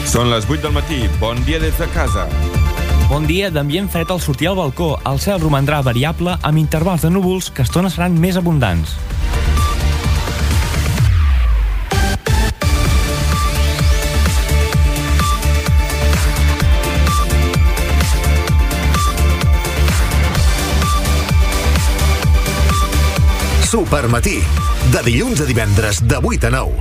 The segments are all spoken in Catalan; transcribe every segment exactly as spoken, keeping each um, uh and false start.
Són les vuit del matí. Bon dia des de casa. Bon dia d'ambient fred al sortir al balcó. El cel romandrà variable amb intervals de núvols que a estones seran més abundants. Supermatí, de dilluns a divendres de vuit a nou.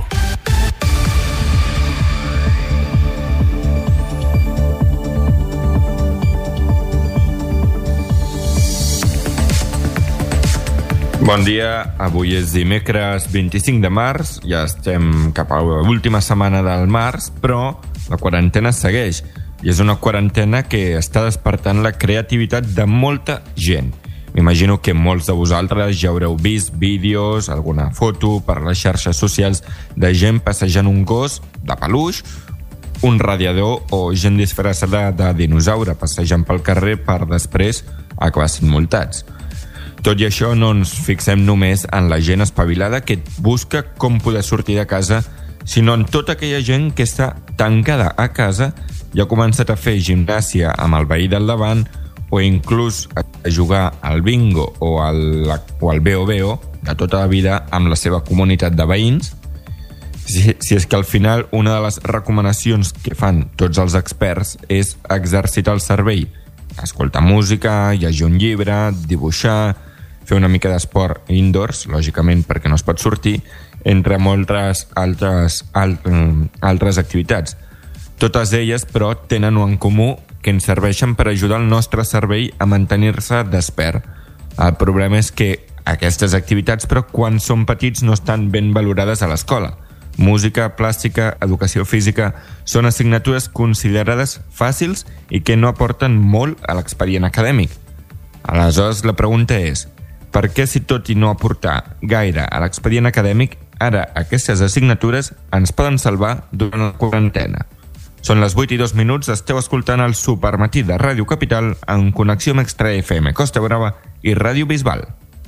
Bon dia, avui és dimecres vint-i-cinc de març, ja estem cap a l'última setmana del març, però la quarantena segueix, i és una quarantena que està despertant la creativitat de molta gent. M'imagino que molts de vosaltres ja haureu vist vídeos, alguna foto per les xarxes socials de gent passejant un gos de peluix, un radiador o gent disfressada de dinosaure passejant pel carrer per després acabar sent multats. Tot i això, no ens fixem només en la gent espavilada que busca com poder sortir de casa, sinó en tota aquella gent que està tancada a casa i ha començat a fer gimnàsia amb el veí del davant o inclús a jugar al bingo o al, o al beo-beo de tota la vida amb la seva comunitat de veïns, si, si és que al final una de les recomanacions que fan tots els experts és exercitar el cervell, escoltar música, llegir un llibre, dibuixar, fer una mica d'esport indoors, lògicament perquè no es pot sortir, entre moltes altres, alt, altres activitats. Totes elles, però, tenen en comú que ens serveixen per ajudar el nostre cervell a mantenir-se despert. El problema és que aquestes activitats, però, quan són petits no estan ben valorades a l'escola. Música, plàstica, educació física són assignatures considerades fàcils i que no aporten molt a l'expedient acadèmic. Aleshores, la pregunta és: per què, si tot i no aportar gaire a l'expedient acadèmic, ara aquestes assignatures ens poden salvar durant la quarantena? Són les vuit i dos minuts, esteu escoltant el Supermatí de Ràdio Capital en connexió amb Extra F M Costa Brava i Ràdio Bisbal.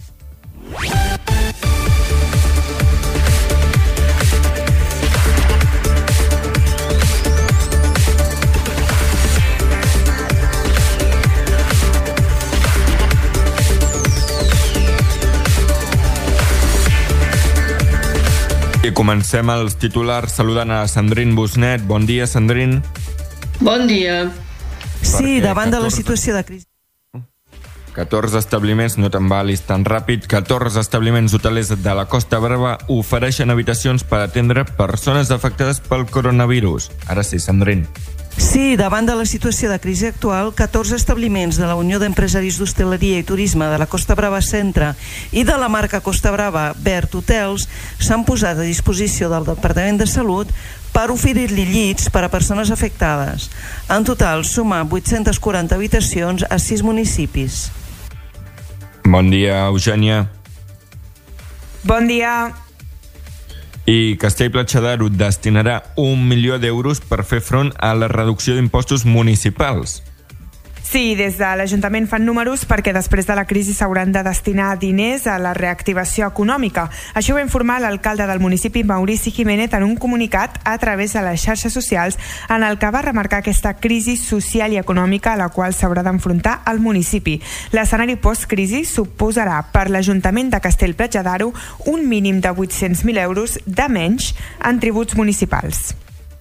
I comencem els titulars saludant a Sandrine Busnet. Bon dia, Sandrine. Bon dia. Sí, davant de la situació de crisi. catorze establiments, no te'n valis tan ràpid, catorze establiments hotelers de la Costa Brava ofereixen habitacions per atendre persones afectades pel coronavirus. Ara sí, Sandrine. Sí, davant de la situació de crisi actual, catorze establiments de la Unió d'Empresaris d'Hostaleria i Turisme de la Costa Brava Centre i de la marca Costa Brava Verd Hotels s'han posat a disposició del Departament de Salut per oferir-li llits per a persones afectades. En total, suma vuit-centes quaranta habitacions a sis municipis. Bon dia, Eugènia. Bon dia. I Castell-Platja d'Aro destinarà un milió d'euros per fer front a la reducció d'impostos municipals. Sí, des de l'Ajuntament fan números perquè després de la crisi s'hauran de destinar diners a la reactivació econòmica. Això ho va informar l'alcalde del municipi, Maurici Jiménez, en un comunicat a través de les xarxes socials en el que va remarcar aquesta crisi social i econòmica a la qual s'haurà d'enfrontar el municipi. L'escenari post-crisi suposarà per l'Ajuntament de Castell-Platja d'Aro un mínim de vuit-cents mil euros de menys en tributs municipals.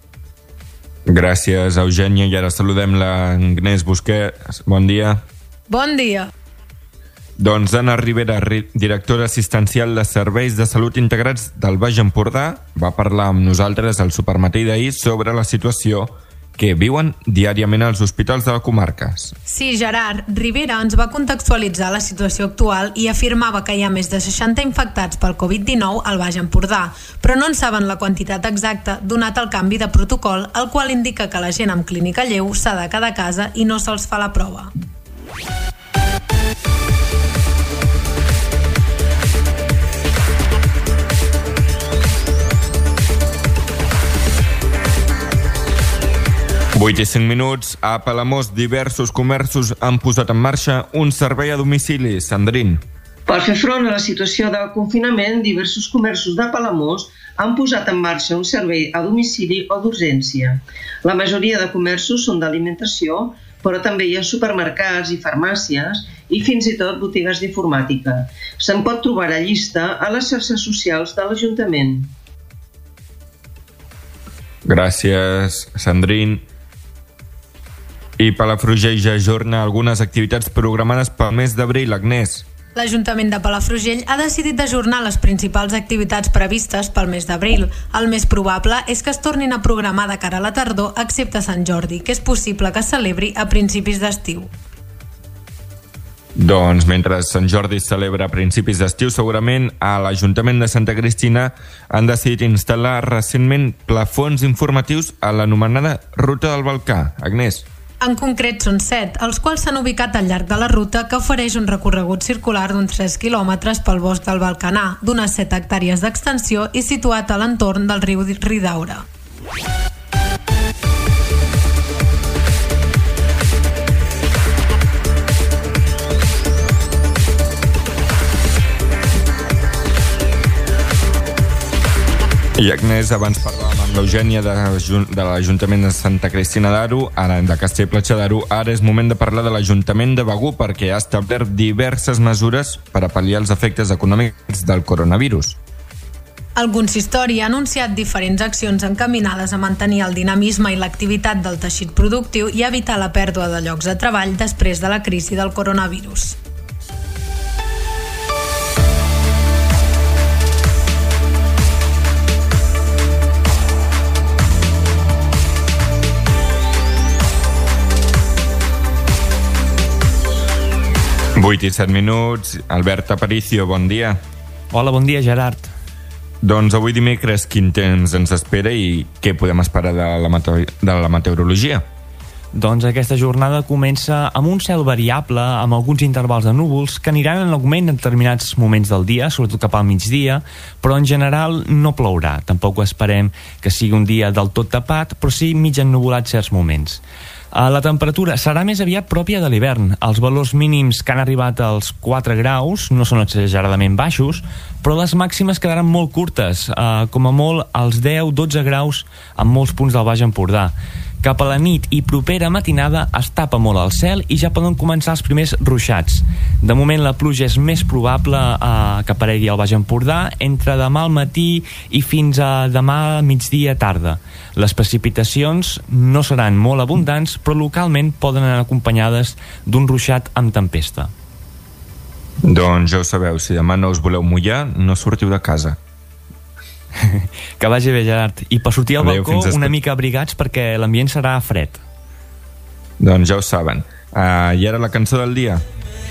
Gràcies, Eugènia. I ara saludem la Agnès Busquet. Bon dia. Bon dia. Doncs Anna Rivera, directora assistencial de Serveis de Salut Integrats del Baix Empordà, va parlar amb nosaltres al Supermatí d'ahir sobre la situació que viuen diàriament als hospitals de la comarca. Sí, Gerard, Rivera ens va contextualitzar la situació actual i afirmava que hi ha més de seixanta infectats pel covid dinou al Baix Empordà, però no en saben la quantitat exacta donat el canvi de protocol, el qual indica que la gent amb clínica lleu s'ha de quedar a casa i no se'ls fa la prova. vuit i cinc minuts. A Palamós, diversos comerços han posat en marxa un servei a domicili. Sandrine. Per fer front a la situació de confinament, diversos comerços de Palamós han posat en marxa un servei a domicili o d'urgència. La majoria de comerços són d'alimentació, però també hi ha supermercats i farmàcies i fins i tot botigues d'informàtica. Se'n pot trobar la llista a les xarxes socials de l'Ajuntament. Gràcies, Sandrine. I Palafrugell ja ajorna algunes activitats programades pel mes d'abril, Agnès. L'Ajuntament de Palafrugell ha decidit ajornar les principals activitats previstes pel mes d'abril. El més probable és que es tornin a programar de cara a la tardor, excepte Sant Jordi, que és possible que es celebri a principis d'estiu. Doncs mentre Sant Jordi es celebra a principis d'estiu, segurament a l'Ajuntament de Santa Cristina han decidit instal·lar recentment plafons informatius a l'anomenada Ruta del Balcà. Agnès. En concret són set, els quals s'han ubicat al llarg de la ruta, que ofereix un recorregut circular d'uns tres quilòmetres pel bosc del Balcanar, d'unes set hectàrees d'extensió i situat a l'entorn del riu Ridaura. I Agnès, abans parlàvem amb l'Eugènia de, de l'Ajuntament de Santa Cristina d'Aro, ara de Castell-Platja d'Aro. Ara és moment de parlar de l'Ajuntament de Begur, perquè ha establert diverses mesures per a pal·liar els efectes econòmics del coronavirus. El consistori ha anunciat diferents accions encaminades a mantenir el dinamisme i l'activitat del teixit productiu i evitar la pèrdua de llocs de treball després de la crisi del coronavirus. vuit i set minuts. Albert Aparicio, bon dia. Hola, bon dia, Gerard. Doncs avui dimecres quin temps ens espera i què podem esperar de la, mate- de la meteorologia? Doncs aquesta jornada comença amb un cel variable, amb alguns intervals de núvols que aniran en augment en determinats moments del dia, sobretot cap al migdia, però en general no plourà. Tampoc esperem que sigui un dia del tot tapat, però sí mig ennuvolat certs moments. La temperatura serà més aviat pròpia de l'hivern. Els valors mínims que han arribat als quatre graus no són exageradament baixos, però les màximes quedaran molt curtes, eh, com a molt als deu dotze graus en molts punts del Baix Empordà. Cap a la nit i propera matinada es tapa molt el cel i ja poden començar els primers ruixats. De moment la pluja és més probable eh, que aparegui al Baix Empordà entre demà al matí i fins a demà migdia tarda. Les precipitacions no seran molt abundants, però localment poden anar acompanyades d'un ruixat amb tempesta. Doncs ja ho sabeu, si demà no us voleu mullar, no sortiu de casa. Que vagi bé, Gerard. I per sortir al Adeu, balcó una mica abrigats perquè l'ambient serà fred. Doncs ja ho saben. Uh, I ara la cançó del dia.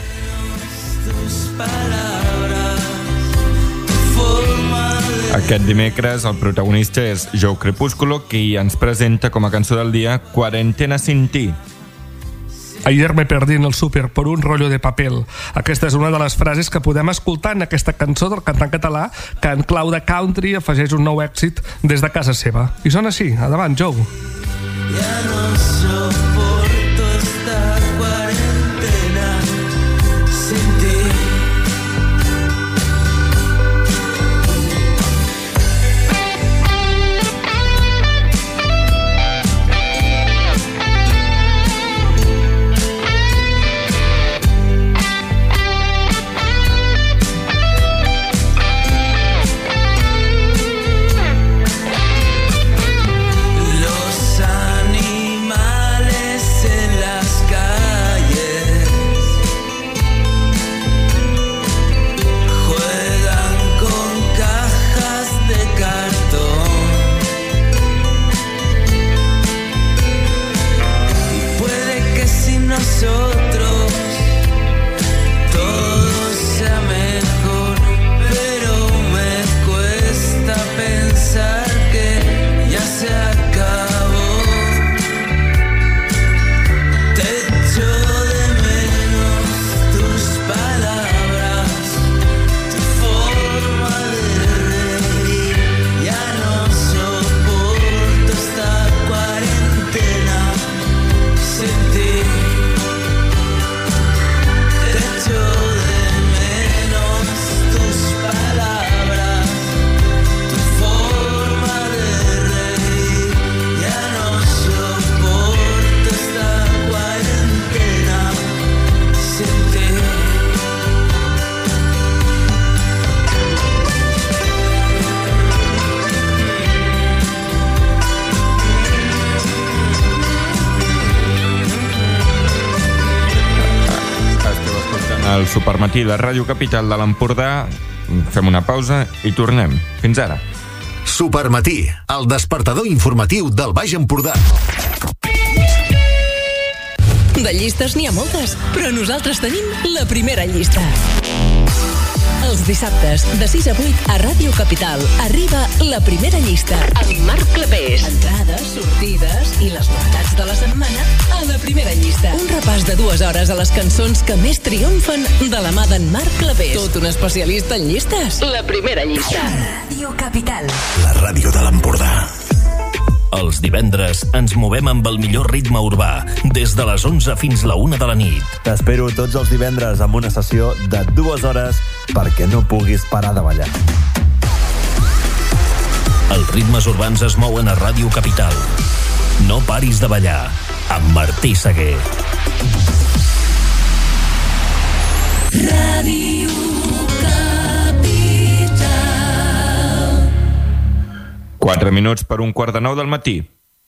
Aquest dimecres el protagonista és Joe Crepúsculo, qui ens presenta com a cançó del dia Cuarentena sin ti. Ayer me perdí en el súper por un rollo de papel. Aquesta és una de les frases que podem escoltar en aquesta cançó del cantant català que en clau de country afegeix un nou èxit des de casa seva. I sona així. Endavant, Joe. Ja no soporto esta cuarentena sin ti. Los animales Supermatí de Ràdio Capital de l'Empordà. Fem una pausa i tornem. Fins ara. Supermatí, el despertador informatiu del Baix Empordà. De llistes n'hi ha moltes, però nosaltres tenim la primera llista. Els dissabtes, de sis a vuit, a Ràdio Capital, arriba la primera llista, amb Marc Clapés. Entrades, sortides i les novetats de la setmana a la primera llista. Un repàs de dues hores a les cançons que més triomfen de la mà d'en Marc Clapés. Tot un especialista en llistes. La primera llista. Ràdio Capital. La ràdio de l'Empordà. Els divendres ens movem amb el millor ritme urbà, des de les onze fins la una de la nit. T'espero tots els divendres amb una sessió de dues hores perquè no puguis parar de ballar. Els ritmes urbans es mouen a Ràdio Capital. No paris de ballar, amb Martí Seguer. Ràdio Quatre minuts per un quart de nou del matí.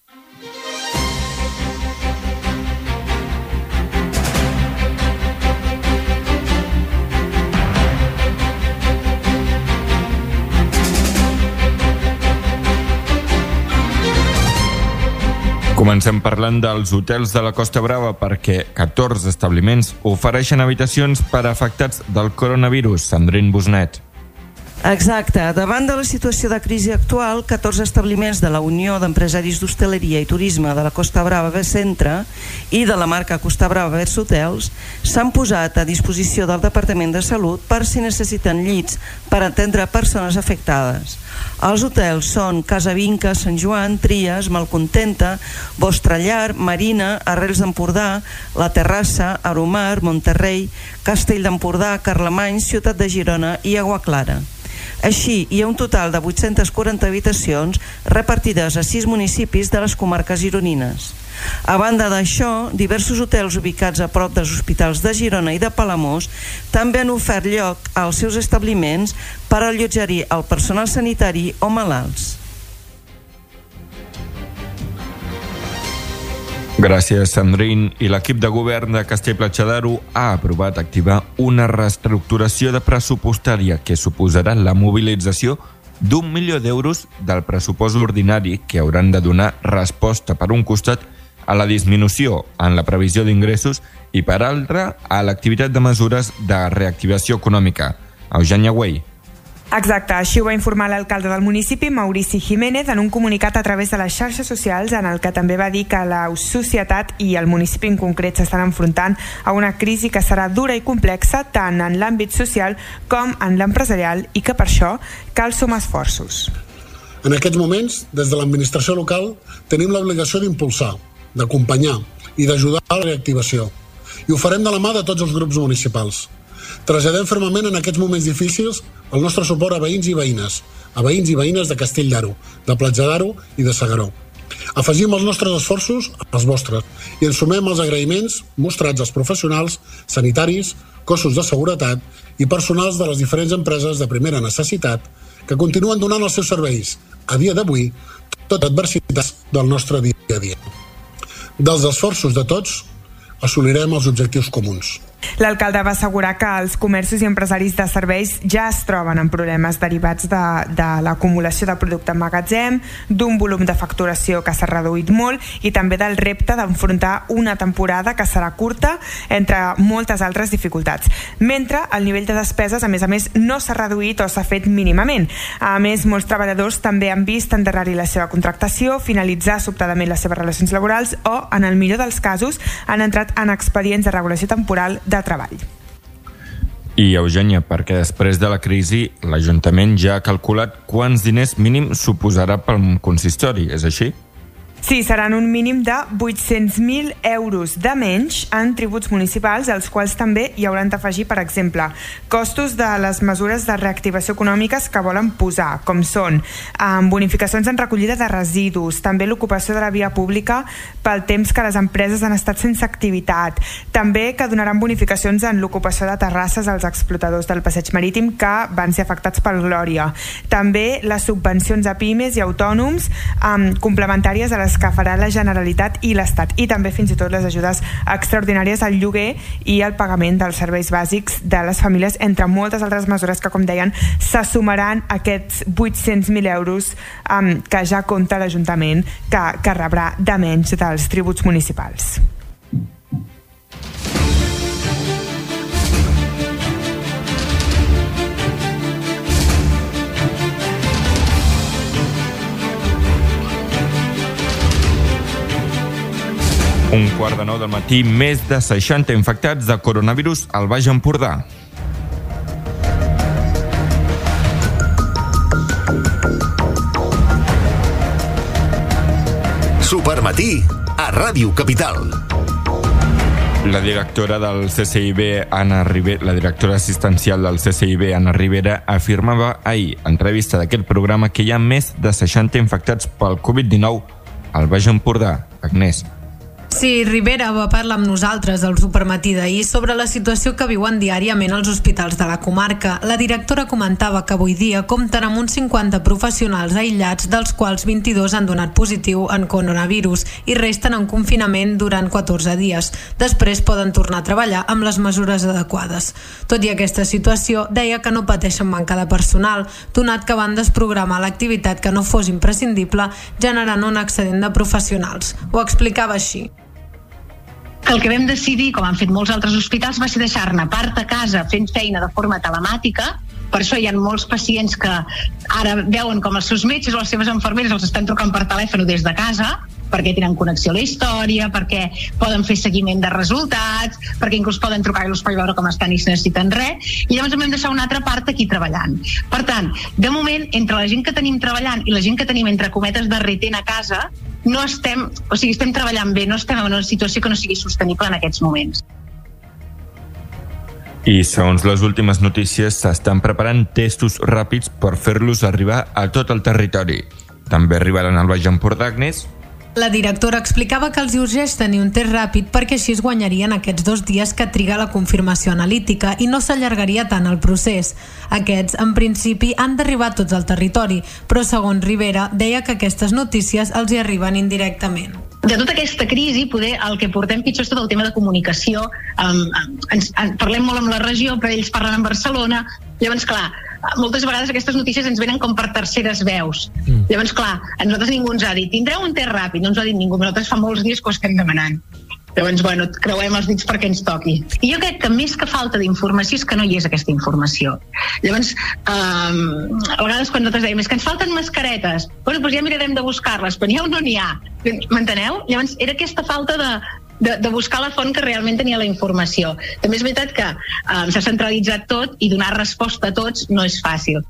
Comencem parlant dels hotels de la Costa Brava perquè catorze establiments ofereixen habitacions per a afectats del coronavirus. Sandrine Busnet. Exacte. Davant de la situació de crisi actual, catorze establiments de la Unió d'Empresaris d'Hostaleria i Turisme de la Costa Brava Best Centre i de la marca Costa Brava Best Hotels s'han posat a disposició del Departament de Salut per si necessiten llits per atendre persones afectades. Els hotels són Casa Vinca, Sant Joan, Tries, Malcontenta, Vostra Llar, Marina, Arrels d'Empordà, La Terrassa, Aromar, Monterrey, Castell d'Empordà, Carlemany, Ciutat de Girona i Agua Clara. Així, hi ha un total de vuit-centes quaranta habitacions repartides a sis municipis de les comarques gironines. A banda d'això, diversos hotels ubicats a prop dels hospitals de Girona i de Palamós també han ofert lloc als seus establiments per allotjar-hi el personal sanitari o malalts. Gràcies, Sandrine. I l'equip de govern de Castell-Platja d'Aro ha aprovat activar una reestructuració de pressupostària que suposarà la mobilització d'un milió d'euros del pressupost ordinari que hauran de donar resposta, per un costat, a la disminució en la previsió d'ingressos i, per altre, a l'activitat de mesures de reactivació econòmica. Eugènia Güell. Exacte, així ho va informar l'alcalde del municipi, Maurici Jiménez, en un comunicat a través de les xarxes socials, en el que també va dir que la societat i el municipi en concret s'estan enfrontant a una crisi que serà dura i complexa tant en l'àmbit social com en l'empresarial i que per això cal sumar esforços. En aquests moments, des de l'administració local, tenim l'obligació d'impulsar, d'acompanyar i d'ajudar a la reactivació. I ho farem de la mà de tots els grups municipals. Traslladem fermament en aquests moments difícils el nostre suport a veïns i veïnes, a veïns i veïnes de Castell d'Aro, de Platja d'Aro i de S'Agaró. Afegim els nostres esforços als vostres i ens sumem als agraïments mostrats als professionals, sanitaris, cossos de seguretat i personals de les diferents empreses de primera necessitat que continuen donant els seus serveis, a dia d'avui, tot adversitats del nostre dia a dia. Dels esforços de tots, assolirem els objectius comuns. L'alcalde va assegurar que els comerços i empresaris de serveis ja es troben amb problemes derivats de, de l'acumulació de producte en magatzem, d'un volum de facturació que s'ha reduït molt i també del repte d'enfrontar una temporada que serà curta, entre moltes altres dificultats. Mentre el nivell de despeses, a més a més, no s'ha reduït o s'ha fet mínimament. A més, molts treballadors també han vist endarrerir la seva contractació, finalitzar sobtadament les seves relacions laborals o, en el millor dels casos, han entrat en expedients de regulació temporal de treball. I, Eugènia, perquè després de la crisi l'Ajuntament ja ha calculat quants diners mínim suposarà pel consistori, és així? Sí, seran un mínim de vuit-cents mil euros de menys en tributs municipals, als quals també hi hauran d'afegir, per exemple, costos de les mesures de reactivació econòmiques que volen posar, com són um, bonificacions en recollida de residus, també l'ocupació de la via pública pel temps que les empreses han estat sense activitat, també que donaran bonificacions en l'ocupació de terrasses als explotadors del passeig marítim que van ser afectats pel Glòria, també les subvencions a pimes i autònoms um, complementàries a les les que farà la Generalitat i l'Estat, i també fins i tot les ajudes extraordinàries al lloguer i al pagament dels serveis bàsics de les famílies, entre moltes altres mesures que, com deien, se sumaran a aquests vuit-cents mil euros um, que ja compta l'Ajuntament que, que rebrà de menys dels tributs municipals. Un quart de nou del matí, més de seixanta infectats de coronavirus al Baix Empordà. Supermatí a Ràdio Capital. La directora del C C I B, Anna Rivera, la directora assistencial del C C I B, Anna Rivera, afirmava ahir, en entrevista d'aquest programa, que hi ha més de seixanta infectats pel covid dinou al Baix Empordà. Agnès. Sí, Rivera va parlar amb nosaltres al Supermatí d'ahir sobre la situació que viuen diàriament els hospitals de la comarca. La directora comentava que avui dia compten amb uns cinquanta professionals aïllats, dels quals vint-i-dos han donat positiu en coronavirus i resten en confinament durant catorze dies. Després poden tornar a treballar amb les mesures adequades. Tot i aquesta situació, deia que no pateixen manca de personal, donat que van desprogramar l'activitat que no fos imprescindible, generant un excedent de professionals. Ho explicava així. El que vam decidir, com han fet molts altres hospitals, va ser deixar-ne part a casa fent feina de forma telemàtica. Per això hi ha molts pacients que ara veuen com els seus metges o les seves infermeres els estan trucant per telèfon des de casa, perquè tenen connexió a la història, perquè poden fer seguiment de resultats, perquè inclús poden trucar-los per veure com estan i si necessiten res, i llavors hem de deixar una altra part aquí treballant. Per tant, de moment, entre la gent que tenim treballant i la gent que tenim, entre cometes, derretent a casa, no estem, o sigui, estem treballant bé, no estem en una situació que no sigui sostenible en aquests moments. I segons les últimes notícies, s'estan preparant testos ràpids per fer-los arribar a tot el territori. També arribaran al Baix Empordà, Agnès? La directora explicava que els urgeix tenir un test ràpid perquè així es guanyarien aquests dos dies que triga la confirmació analítica i no s'allargaria tant el procés. Aquests, en principi, han d'arribar tots al territori, però segons Rivera, deia que aquestes notícies els hi arriben indirectament. De tota aquesta crisi, poder el que portem pitjor és tot el tema de comunicació. Um, ens, en, parlem molt amb la regió, però ells parlen en Barcelona. Llavors, clar, moltes vegades aquestes notícies ens venen com per terceres veus. Mm. Llavors, clar, a nosaltres ningú ens ha dit tindreu un test ràpid, no ens ho ha dit ningú, però nosaltres fa molts dies que ho estem demanant. Llavors, bueno, creuem els dits perquè ens toqui. I jo crec que més que falta d'informació és que no hi és aquesta informació. Llavors, um, a vegades quan nosaltres dèiem és que ens falten mascaretes, bueno, doncs ja mirarem de buscar-les, però n'hi ha o no n'hi ha. M'enteneu? Llavors, era aquesta falta de, de, de buscar la font que realment tenia la informació. També és veritat que um, s'ha centralitzat tot i donar resposta a tots no és fàcil.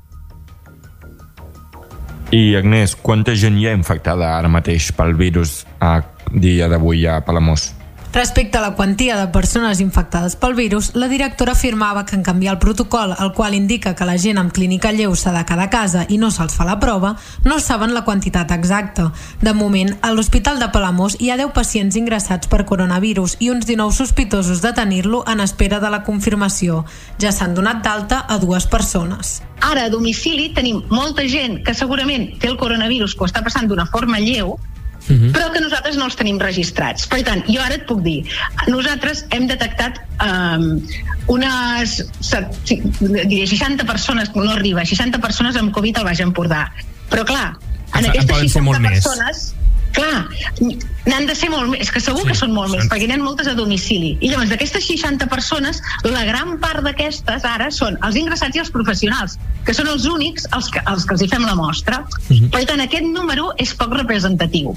I, Agnès, quanta gent hi ha infectada ara mateix pel virus a dia d'avui a Palamós? Respecte a la quantia de persones infectades pel virus, la directora afirmava que en canviar el protocol, el qual indica que la gent amb clínica lleu s'ha de quedar a casa i no se'ls fa la prova, no saben la quantitat exacta. De moment, a l'Hospital de Palamós hi ha deu pacients ingressats per coronavirus i uns dinou sospitosos de tenir-lo en espera de la confirmació. Ja s'han donat d'alta a dues persones. Ara, a domicili, tenim molta gent que segurament té el coronavirus que ho està passant d'una forma lleu, Uh-huh. però que nosaltres no els tenim registrats. Per tant, jo ara et puc dir, nosaltres hem detectat um, unes diré, seixanta persones, no arriba, seixanta persones amb Covid al Baix Empordà. Però clar, en aquestes seixanta persones, clar, n'han de ser molt més, que segur sí, que són molt més, perquè n'hi ha moltes a domicili. I llavors, d'aquestes seixanta persones, la gran part d'aquestes ara són els ingressats i els professionals, que són els únics els que, els que els hi fem la mostra. Uh-huh. Per tant, aquest número és poc representatiu.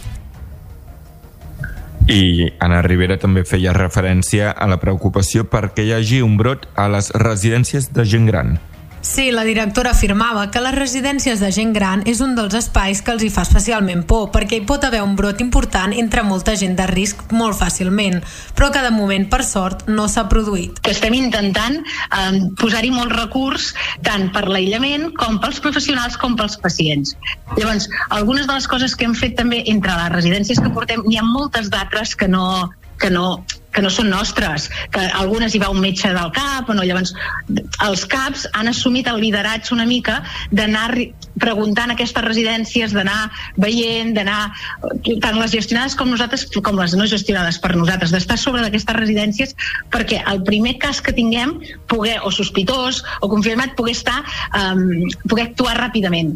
I Anna Rivera també feia referència a la preocupació perquè hi hagi un brot a les residències de gent gran. Sí, la directora afirmava que les residències de gent gran és un dels espais que els hi fa especialment por, perquè hi pot haver un brot important entre molta gent de risc molt fàcilment, però que de moment, per sort, no s'ha produït. Estem intentant eh, posar-hi molt recurs, tant per l'aïllament com pels professionals com pels pacients. Llavors, algunes de les coses que hem fet també entre les residències que portem, n'hi ha moltes d'altres que no... que no que no són nostres, que algunes hi va un metge del CAP, o no, llavors els CAPs han assumit el lideratge una mica d'anar preguntant a aquestes residències, d'anar veient, d'anar, tant les gestionades com nosaltres, com les no gestionades per nosaltres, d'estar sobre d'aquestes residències perquè el primer cas que tinguem, poder, o sospitós, o confirmat, poder estar, um, poder actuar ràpidament.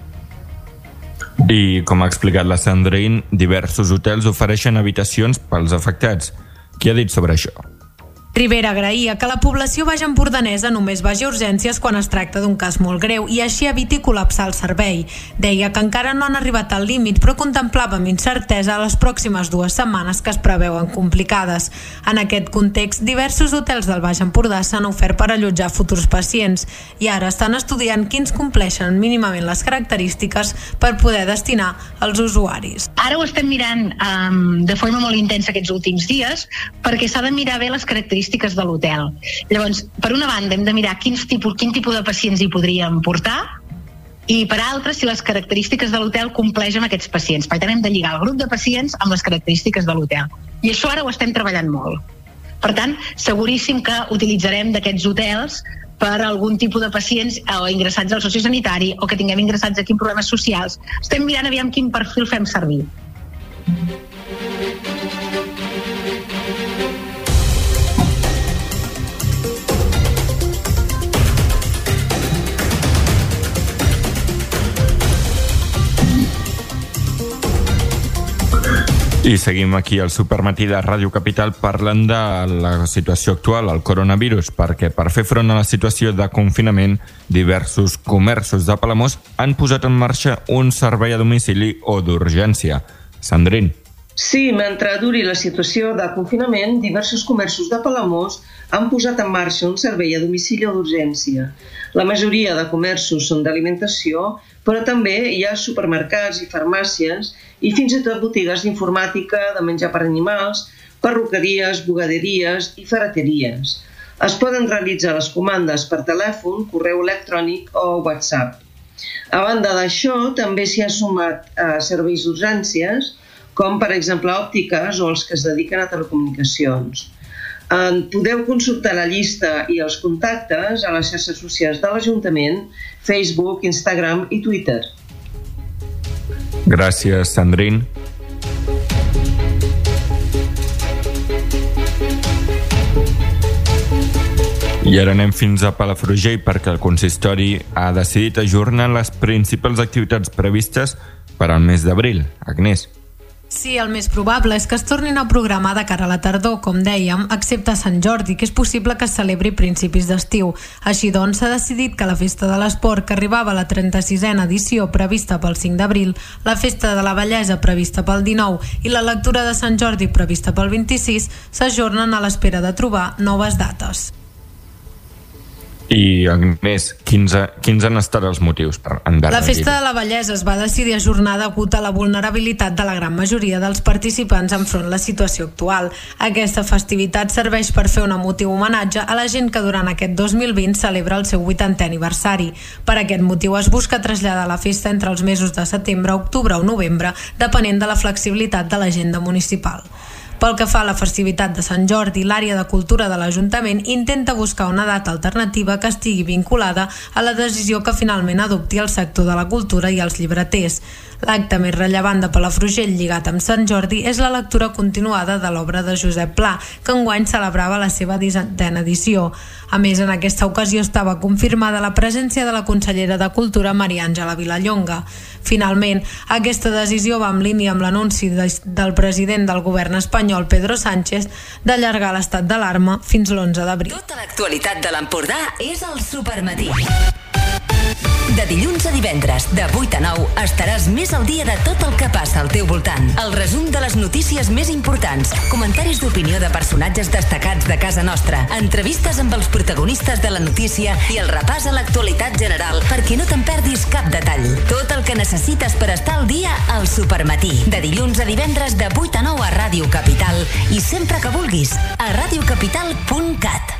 I, com ha explicat la Sandrine, diversos hotels ofereixen habitacions pels afectats. Qui ha dit sobre això? Rivera agraïa que la població baix-empordanesa només vagi a urgències quan es tracta d'un cas molt greu i així eviti col·lapsar el servei. Deia que encara no han arribat al límit, però contemplava amb incertesa les pròximes dues setmanes que es preveuen complicades. En aquest context, diversos hotels del Baix Empordà s'han ofert per allotjar futurs pacients i ara estan estudiant quins compleixen mínimament les característiques per poder destinar als usuaris. Ara ho estem mirant um, de forma molt intensa aquests últims dies perquè s'ha de mirar bé les característiques de l'hotel. Llavors, per una banda, hem de mirar quins tipus, quin tipus de pacients hi podríem portar i per altra, si les característiques de l'hotel compleix amb aquests pacients. Per tant, hem de lligar el grup de pacients amb les característiques de l'hotel. I això ara ho estem treballant molt. Per tant, seguríssim que utilitzarem d'aquests hotels per algun tipus de pacients o ingressats al sociosanitari o que tinguem ingressats aquí en problemes socials. Estem mirant aviam quin perfil fem servir. I seguim aquí al Supermatí de Ràdio Capital parlant de la situació actual, el coronavirus, perquè per fer front a la situació de confinament, diversos comerços de Palamós han posat en marxa un servei a domicili o d'urgència. Sandrine. Sí, mentre duri la situació de confinament, diversos comerços de Palamós han posat en marxa un servei a domicili o d'urgència. La majoria de comerços són d'alimentació, però també hi ha supermercats i farmàcies i fins i tot botigues d'informàtica, de menjar per animals, perruqueries, bugaderies i ferreteries. Es poden realitzar les comandes per telèfon, correu electrònic o WhatsApp. A banda d'això, també s'hi ha sumat a serveis d'urgències, com per exemple òptiques o els que es dediquen a telecomunicacions. Podeu consultar la llista i els contactes a les xarxes socials de l'Ajuntament, Facebook, Instagram i Twitter. Gràcies, Sandrine. I ara anem fins a Palafrugell perquè el consistori ha decidit ajornar les principals activitats previstes per al mes d'abril. Agnès. Sí, el més probable és que es tornin a programar de cara a la tardor, com dèiem, excepte Sant Jordi, que és possible que es celebri a principis d'estiu. Així doncs, s'ha decidit que la Festa de l'Esport, que arribava a la trenta-sisena edició prevista pel cinc d'abril, la Festa de la Bellesa prevista pel dinou i la lectura de Sant Jordi prevista pel vint-i-sis s'ajornen a l'espera de trobar noves dates. I, Agnès, quins, quins han estat els motius per endarrerir? La Festa de la Bellesa es va decidir ajornar degut a la vulnerabilitat de la gran majoria dels participants enfront la situació actual. Aquesta festivitat serveix per fer un emotiu homenatge a la gent que durant aquest dos mil vint celebra el seu vuitantè aniversari. Per aquest motiu es busca traslladar la festa entre els mesos de setembre, octubre o novembre, depenent de la flexibilitat de l'agenda municipal. Pel que fa a la festivitat de Sant Jordi, l'àrea de cultura de l'Ajuntament intenta buscar una data alternativa que estigui vinculada a la decisió que finalment adopti el sector de la cultura i els llibreters. L'acte més rellevant de Palafrugell lligat amb Sant Jordi és la lectura continuada de l'obra de Josep Pla, que enguany celebrava la seva dissetena edició. A més, en aquesta ocasió estava confirmada la presència de la consellera de Cultura, Maria Àngela Vilallonga. Finalment, aquesta decisió va en línia amb l'anunci de, del president del govern espanyol, Pedro Sánchez, d'allargar l'estat d'alarma fins l'onze d'abril. Tota l'actualitat de l'Empordà és al Supermatí. De dilluns a divendres, de vuit a nou, estaràs més al dia de tot el que passa al teu voltant. El resum de les notícies més importants, comentaris d'opinió de personatges destacats de casa nostra, entrevistes amb els protagonistes de la notícia i el repàs a l'actualitat general perquè no te'n perdis cap detall. Tot el que necessites per estar al dia al Supermatí. De dilluns a divendres, de vuit a nou a Ràdio Capital i sempre que vulguis, a radiocapital punt cat.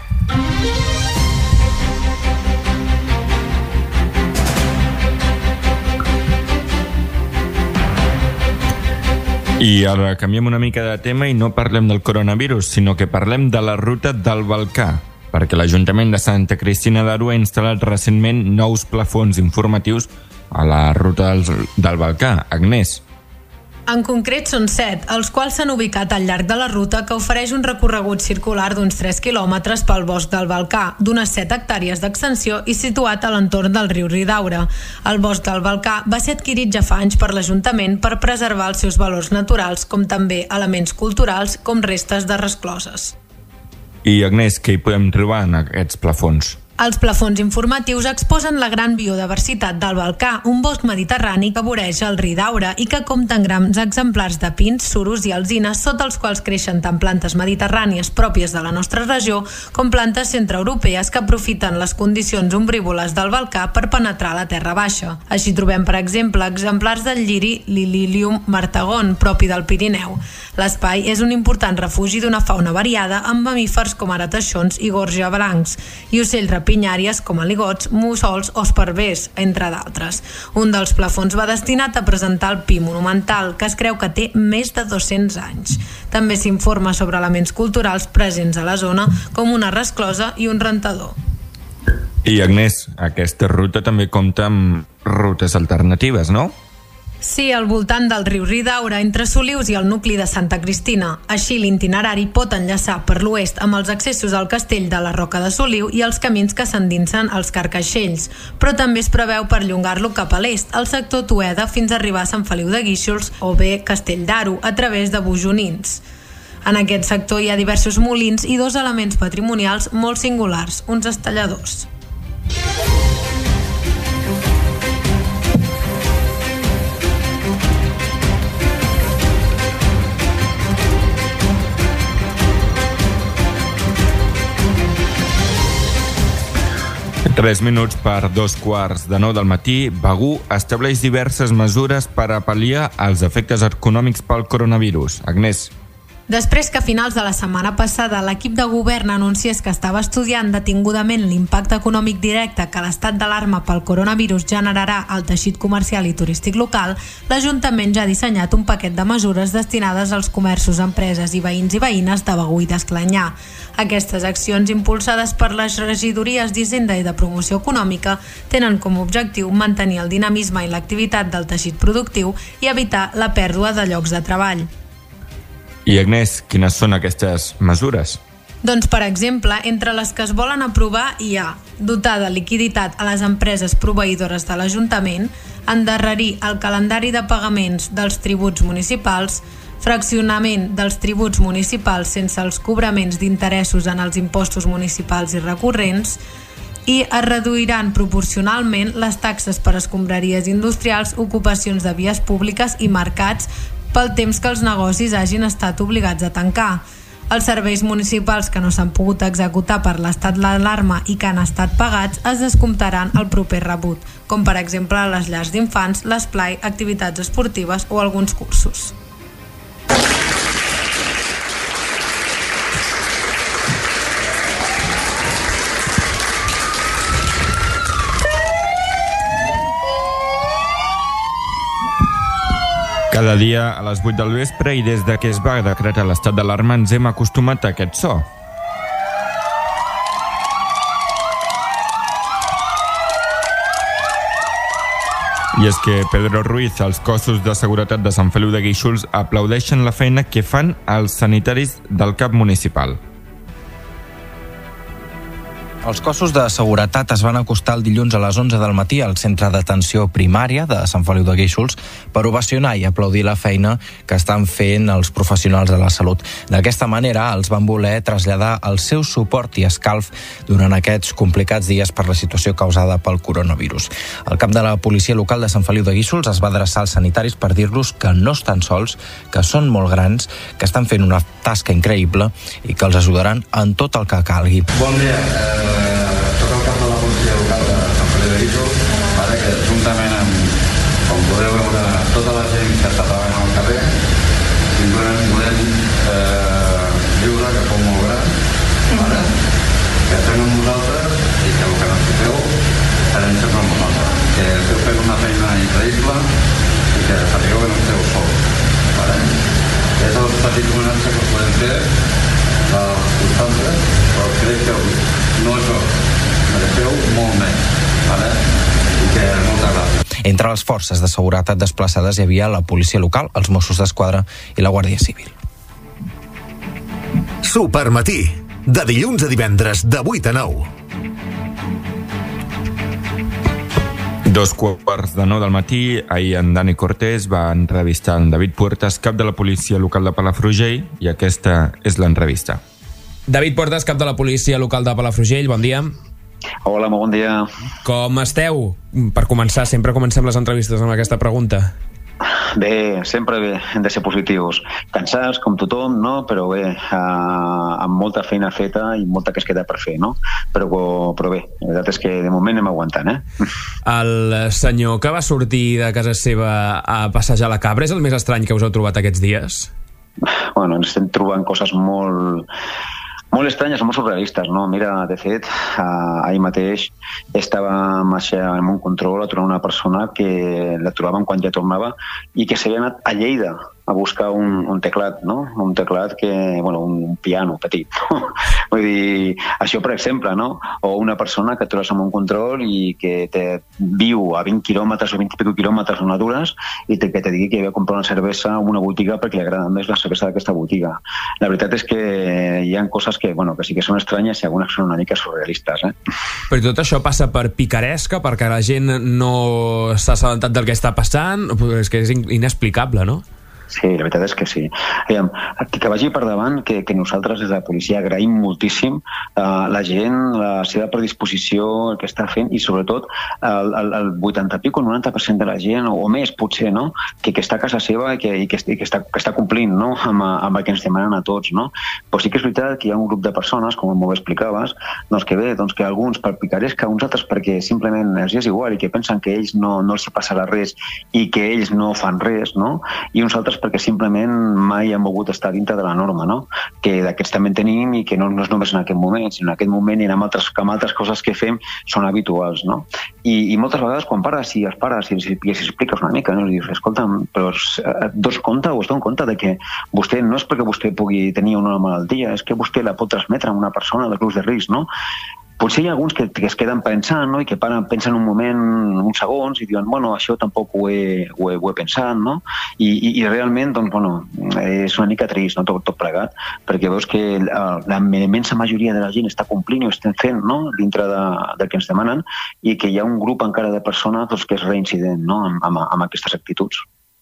I ara canviem una mica de tema i no parlem del coronavirus, sinó que parlem de la ruta del Balcà, perquè l'Ajuntament de Santa Cristina d'Aro ha instal·lat recentment nous plafons informatius a la ruta del, del Balcà. Agnès. En concret són set, els quals s'han ubicat al llarg de la ruta, que ofereix un recorregut circular d'uns tres quilòmetres pel bosc del Balcà, d'unes set hectàrees d'extensió i situat a l'entorn del riu Ridaura. El bosc del Balcà va ser adquirit ja fa anys per l'Ajuntament per preservar els seus valors naturals, com també elements culturals com restes de rescloses. I Agnès, què hi podem trobar en aquests plafons? Els plafons informatius exposen la gran biodiversitat del Balcà, un bosc mediterrani que voreja el Ridaura i que compta amb grans exemplars de pins, suros i alzines, sota els quals creixen tant plantes mediterrànies pròpies de la nostra regió com plantes centreeuropees que aprofiten les condicions ombrívoles del Balcà per penetrar a la terra baixa. Així trobem, per exemple, exemplars del lliri Lililium martagon, propi del Pirineu. L'espai és un important refugi d'una fauna variada amb mamífers com ara teixons i gorja blancs i ocells pinyàries com aligots, mussols o esparvers, entre d'altres. Un dels plafons va destinat a presentar el pi monumental, que es creu que té més de dos-cents anys. També s'informa sobre elements culturals presents a la zona, com una resclosa i un rentador. I Agnès, aquesta ruta també compta amb rutes alternatives, no? Sí, al voltant del riu Ridaura, entre Solius i el nucli de Santa Cristina. Així, l'itinerari pot enllaçar per l'oest amb els accessos al castell de la Roca de Soliu i els camins que s'endinsen als Carcaixells, però també es preveu perllongar-lo cap a l'est, al sector Tueda, fins a arribar a Sant Feliu de Guíxols o bé Castell d'Aro, a través de Bojonins. En aquest sector hi ha diversos molins i dos elements patrimonials molt singulars, uns estalladors. Tres minuts per dos quarts de nou del matí, Begur estableix diverses mesures per a pal·liar els efectes econòmics pel coronavirus. Agnès. Després que a finals de la setmana passada l'equip de govern anunciés que estava estudiant detingudament l'impacte econòmic directe que l'estat d'alarma pel coronavirus generarà al teixit comercial i turístic local, l'Ajuntament ja ha dissenyat un paquet de mesures destinades als comerços, empreses i veïns i veïnes de Begur i d'Esclanyà. Aquestes accions, impulsades per les regidories d'Hisenda i de Promoció Econòmica, tenen com a objectiu mantenir el dinamisme i l'activitat del teixit productiu i evitar la pèrdua de llocs de treball. I Agnès, quines són aquestes mesures? Doncs, per exemple, entre les que es volen aprovar hi ha dotar de liquiditat a les empreses proveïdores de l'Ajuntament, endarrerir el calendari de pagaments dels tributs municipals, fraccionament dels tributs municipals sense els cobraments d'interessos en els impostos municipals i recurrents, i es reduiran proporcionalment les taxes per escombraries industrials, ocupacions de vies públiques i mercats pel temps que els negocis hagin estat obligats a tancar. Els serveis municipals que no s'han pogut executar per l'estat d'alarma i que han estat pagats es descomptaran el proper rebut, com per exemple les llars d'infants, l'esplai, activitats esportives o alguns cursos. Cada dia a les vuit del vespre i des de que es va decretar l'estat d'alarma ens hem acostumat a aquest so. I és que Pedro Ruiz, els cossos de seguretat de Sant Feliu de Guíxols aplaudeixen la feina que fan els sanitaris del cap municipal. Els cossos de seguretat es van acostar el dilluns a les onze del matí al centre d'atenció primària de Sant Feliu de Guíxols per ovacionar i aplaudir la feina que estan fent els professionals de la salut. D'aquesta manera els van voler traslladar el seu suport i escalf durant aquests complicats dies per la situació causada pel coronavirus. El cap de la policia local de Sant Feliu de Guíxols es va adreçar als sanitaris per dir-los que no estan sols, que són molt grans, que estan fent una tasca increïble i que els ajudaran en tot el que calgui. Bon dia. Eh... Soc el cap de la policia local de Sant Feliu de Guíxols, ara que juntament amb, com podeu veure, tota la gent que està treballant al carrer, simplement volem eh, viure que fou molt gran, ara, que estem amb vosaltres i que el que necessiteu serem sempre amb vosaltres, que esteu fent una feina increïble i que sapigueu que no esteu sols, ara. petit homenatge que podem fer a vosaltres, però crec que no és bo. Mereixeu molt més, vale? I que moltes gràcies. Entre les forces de seguretat desplaçades hi havia la policia local, els Mossos d'Esquadra i la Guàrdia Civil. Supermatí, de dilluns a divendres de vuit a nou. Dos quarts de nou del matí, ahir en Dani Cortés va entrevistar en David Puertas, cap de la policia local de Palafrugell, i aquesta és l'entrevista. David Puertas, cap de la policia local de Palafrugell, bon dia. Hola, molt bon dia. Com esteu? Per començar, sempre comencem les entrevistes amb aquesta pregunta. Bé, sempre bé, hem de ser positius. Cansats, com tothom, no? Però bé, eh, amb molta feina feta i molta que es queda per fer, no? Però, però bé, la veritat és que de moment anem aguantant, eh? El senyor que va sortir de casa seva a passejar la cabra és el més estrany que us heu trobat aquests dies? Bueno, ens estem trobant coses molt... molt estranyes, molt surrealistes, no? Mira, de fet, eh, ahir mateix estàvem en un control aturant una persona que la trobàvem quan ja tornava i que s'havia anat a Lleida a buscar un, un teclat, no? Un teclat que, bueno, un piano petit. Vull dir, això per exemple, no? O una persona que atures en un control i que te viu a vint quilòmetres o vint i pico quilòmetres on atures i te, que te digui que havia comprat una cervesa a una botiga perquè li agrada més la cervesa d'aquesta botiga. La veritat és que hi ha coses que, bueno, que sí que són estranyes i algunes són una mica surrealistes, eh? Però tot això passa per picaresca, perquè la gent no s'ha assabentat del que està passant? És que és inexplicable, no? Sí, la veritat és que sí. Aviam, que vagi per davant que, que nosaltres des de la policia agraïm moltíssim eh, la gent, la seva predisposició, el que està fent i sobretot el, el, el vuitanta pico, el noranta per cent de la gent, o, o més potser, no? Que, que està a casa seva i que, i que, i que, està, que està complint, no? amb, amb el que ens demanen a tots, no? Però sí que és veritat que hi ha un grup de persones, com molt bé explicaves, doncs que bé, doncs que alguns per picaresca, uns altres perquè simplement els és igual i que pensen que ells no, no els passarà res i que ells no fan res, no? I uns altres perquè simplement mai han volgut estar dintre de la norma, no? Que d'aquests també en tenim i que no, no és només en aquest moment, sinó en aquest moment i en altres, amb altres coses que fem són habituals, no? I, i moltes vegades quan pares i els pares i, i, i expliques una mica, no? I dius, escolta, però et dos compte o es don compte de que vostè no és perquè vostè pugui tenir una malaltia, és que vostè la pot transmetre a una persona de grups de risc, no? Potser hi ha alguns que, que es queden pensant, no? I que paren, pensen un moment, uns segons, i diuen, bueno, això tampoc ho he, ho he, ho he pensat, no? I, i, i realment, doncs, bueno, és una mica trist, no? Tot, tot plegat, perquè veus que la, la immensa majoria de la gent està complint i ho estem fent, no? Dintre de, del que ens demanen, i que hi ha un grup encara de persones doncs, que és reincident, no? Amb, amb, amb aquestes actituds.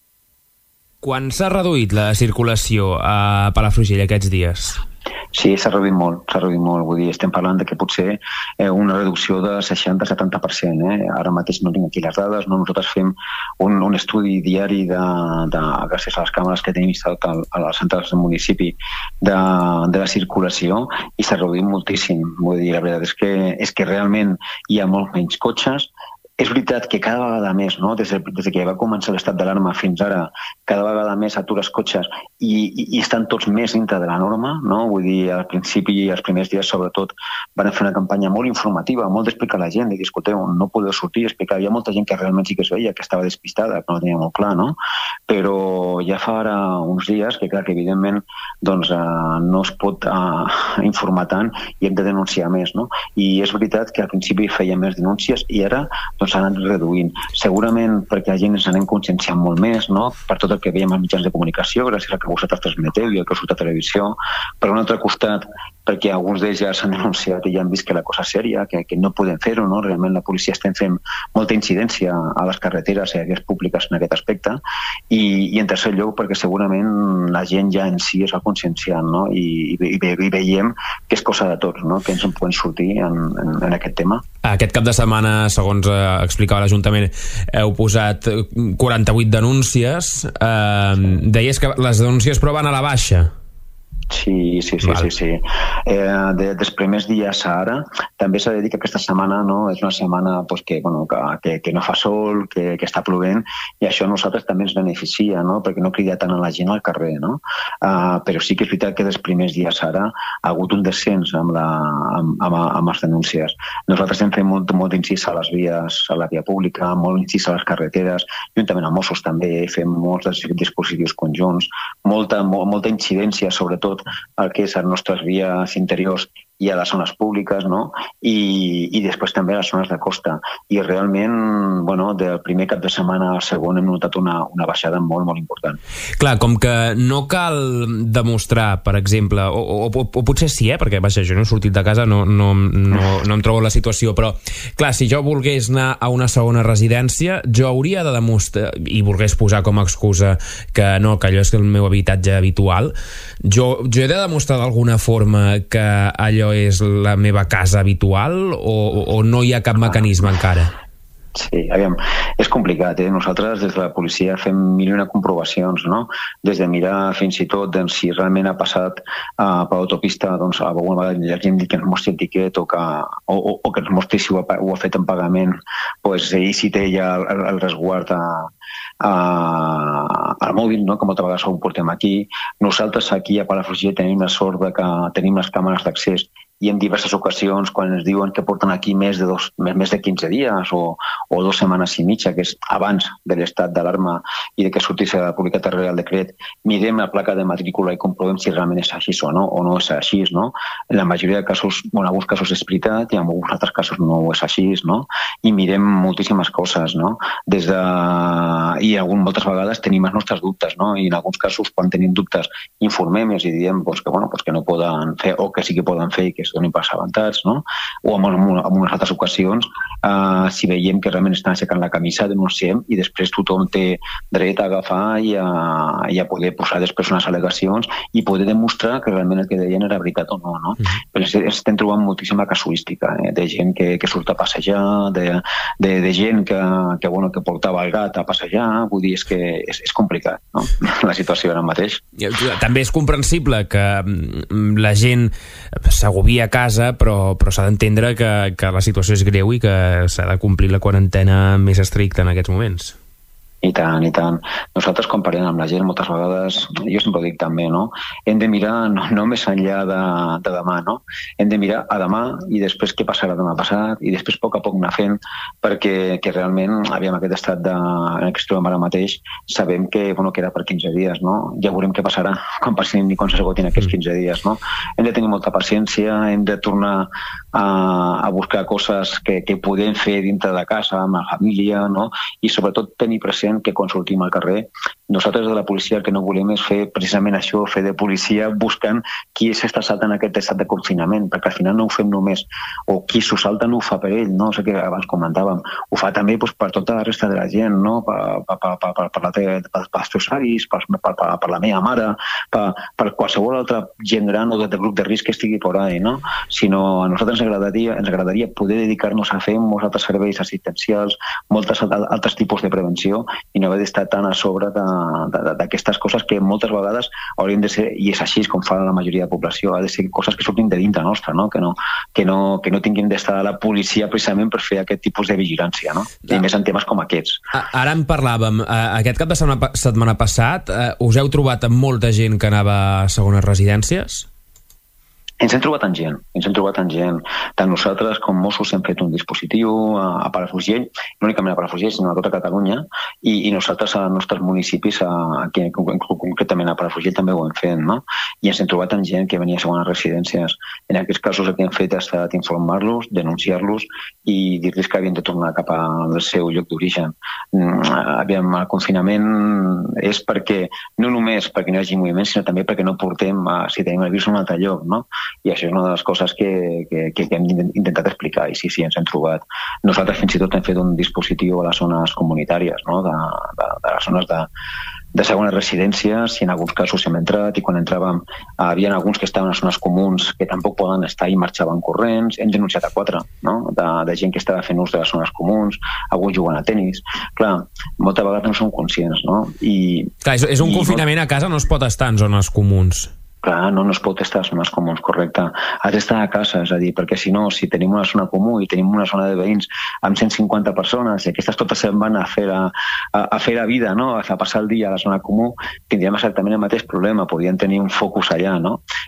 Quan s'ha reduït la circulació a Palafrugell aquests dies? Sí, s'ha reduït molt, s'ha reduït molt. Vull dir, estem parlant de que potser eh, una reducció de seixanta a setanta per cent. Eh? Ara mateix no tinc aquí les dades, no? Nosaltres fem un, un estudi diari de, de, gràcies a les càmeres que tenim instal·lat al, als centres del municipi de, de la circulació i s'ha reduït moltíssim. Vull dir, la veritat és que, és que realment hi ha molts menys cotxes. És veritat que cada vegada més, no? des, de, des de que va començar l'estat d'alarma fins ara, cada vegada més atures cotxes i, i, i estan tots més dintre de la norma, no? Vull dir, al principi, els primers dies, sobretot, van fer una campanya molt informativa, molt d'explicar a la gent, i dir, escolteu, no podeu sortir, explicar. Hi ha molta gent que realment sí que es veia, que estava despistada, que no tenia molt clar, no? Però ja fa ara uns dies que, clar, que evidentment doncs, eh, no es pot eh, informar tant i hem de denunciar més, no? I és veritat que al principi feia més denúncies i ara doncs s'han anat reduint. Segurament perquè la gent ens anem conscienciant molt més, no? Per tot el que veiem als mitjans de comunicació, gràcies al que vosaltres transmeteu i al que surt a televisió. Per un altre costat, perquè alguns d'ells ja s'han denunciat i ja han vist que la cosa és sèria, que, que no podem fer-ho, no? Realment la policia estem fent molta incidència a les carreteres i a les vies públiques en aquest aspecte. I, i en tercer lloc, perquè segurament la gent ja en si es va conscienciant, no? I, i, i, i veiem que és cosa de tots, no? Que ens en podem sortir en, en, en aquest tema. Aquest cap de setmana, segons eh, explicava l'Ajuntament, heu posat quaranta-vuit denúncies. Eh, deies que les denúncies però van a la baixa. Sí, sí, sí, sí, sí. Eh, de, dels primers dies a ara, també s'ha de dir que aquesta setmana, no, és una setmana pues, que, bueno, que, que, que no fa sol, que, que està plovent, i això a nosaltres també ens beneficia, no? Perquè no crida tant a la gent al carrer, no? Uh, però sí que és veritat que dels primers dies ara ha hagut un descens amb, la, amb, amb, amb les denúncies. Nosaltres hem fet molt, molt incís a les vies, a la via pública, molt incís a les carreteres, juntament amb Mossos també, fem molts dispositius conjunts molta, molta incidència, sobretot el que és a les nostres vies interiors i a les zones públiques, no? I, i després també a les zones de costa. I realment, bueno, del primer cap de setmana al segon hem notat una, una baixada molt, molt important. Clar, com que no cal demostrar, per exemple, o, o, o, o potser sí, eh? Perquè, vaja, jo no he sortit de casa, no, no, no, no em trobo la situació, però, clar, si jo volgués anar a una segona residència, jo hauria de demostrar, i volgués posar com a excusa que no, que allò és el meu habitatge habitual, jo, jo he de demostrar d'alguna forma que allò és la meva casa habitual o, o no hi ha cap mecanisme encara? Sí, aviam, és complicat, eh? Nosaltres des de la policia fem mil i una comprovacions, no? Des de mirar fins i tot doncs, si realment ha passat uh, per l'autopista, doncs alguna vegada la gent que ens mostri el tiquet o que, o, o, o que ens mostri si ho ha, ho ha fet en pagament, pues, i si té ja el, el resguard a, a, al mòbil, no? Que moltes vegades ho portem aquí. Nosaltres aquí a Palafrugell tenim la sort de que tenim les càmeres d'accés i en diverses ocasions, quan ens diuen que porten aquí més de, dos, més de quinze dies o, o dues setmanes i mitja, que és abans de l'estat d'alarma i de que sortís a publicat el Real Decret, mirem la placa de matrícula i comprovem si realment és així o no, o no és així, no? En la majoria de casos, bueno, en alguns casos és veritat i en alguns altres casos no és així, no? I mirem moltíssimes coses, no? Des de... I algun, moltes vegades tenim els nostres dubtes, no? I en alguns casos, quan tenim dubtes, informem i els diem pues, que, bueno, pues, que no poden fer o que sí que poden fer i que es donin per assabentats, no? O en, en, en unes altres ocasions, eh, si veiem que realment estan aixecant la camisa, denunciem i després tothom té dret a agafar i a, i a poder posar després unes al·legacions i poder demostrar que realment el que deien era veritat o no, no? Mm-hmm. Però estem trobant moltíssima casuística, eh? De gent que, que surt a passejar, de, de, de gent que, que, bueno, que portava el gat a passejar, vull dir, és que és, és complicat, no? La situació ara mateix. També és comprensible que la gent s'agobia a casa, però, però s'ha d'entendre que, que la situació és greu i que s'ha de complir la quarantena més estricta en aquests moments. I tant, i tant. Nosaltres, quan parlem amb la gent, moltes vegades, jo sempre ho dic també, no? Hem de mirar no, no més enllà de, de demà, no? Hem de mirar a demà i després què passarà demà passat i després a poc a poc anar fent perquè que realment, aviam, aquest estat de, en el que estem ara mateix, sabem que, bueno, que era per quinze dies, no? Ja veurem què passarà quan passin i quan s'esgotin aquests quinze dies, no? Hem de tenir molta paciència, hem de tornar a, a buscar coses que, que podem fer dintre de casa, amb la família, no? I sobretot tenir present que quan sortim al carrer, nosaltres de la policia el que no volem és fer precisament això, fer de policia buscant qui s'està saltant aquest estat de confinament, perquè al final no ho fem només, o qui s'ho salta no ho fa per ell, no? O sigui que abans comentàvem, ho fa també doncs, per tota la resta de la gent, no? Per, per, per, per, per, la te, per, per els teus avis, per, per, per, per la meva mare, per, per qualsevol altra gent gran o de, de grup de risc que estigui por ahí, no? Sinó a nosaltres ens agradaria, ens agradaria poder dedicar-nos a fer molts altres serveis assistencials, moltes altres tipus de prevenció i no haver d'estar tan a sobre d'aquestes coses que moltes vegades haurien de ser, i és així com fa la majoria de la població, ha de ser coses que surtin de dintre nostra, no? Que, no, que, no, que no tinguin d'estar a la policia precisament per fer aquest tipus de vigilància, no? I més en temes com aquests. Ara en parlàvem, aquest cap de setmana, setmana passat us heu trobat amb molta gent que anava a segones residències? Ens hem trobat amb gent, ens hem trobat amb gent. Tant nosaltres com Mossos hem fet un dispositiu a, a Palafrugell, no únicament a Palafrugell, sinó a tota Catalunya, i, i nosaltres als nostres municipis, a, aquí, concretament a Palafrugell, també ho hem fet, no? I ens hem trobat amb gent que venia a segones residències. En aquests casos el que hem fet ha estat informar-los, denunciar-los i dir-los que havien de tornar cap al seu lloc d'origen. Aviam, el confinament és perquè, no només perquè no hi hagi moviment, sinó també perquè no portem, si tenim el virus en un altre lloc, no? I això és una de les coses que, que, que hem intentat explicar i sí, sí, ens hem trobat. Nosaltres fins i tot hem fet un dispositiu a les zones comunitàries, no? de, de, de les zones de, de segones residències, i en alguns casos hem entrat i quan entràvem hi havia alguns que estaven a zones comuns que tampoc poden estar i marxaven corrents. Hem denunciat a quatre, no? de, de gent que estava fent ús de les zones comuns, alguns jugant a tenis. Clar, moltes vegades no som conscients, no? I, Clar, és, és un i confinament molt... a casa, no es pot estar en zones comuns. Clar, no, no es pot estar a zones comuns, correcte. Has d'estar a casa, és a dir, perquè si no, si tenim una zona comú i tenim una zona de veïns amb cent cinquanta persones i aquestes totes se'n van a fer a, a, a fer la vida, no? A passar el dia a la zona comú, tindríem exactament el mateix problema, podríem tenir un focus allà, no?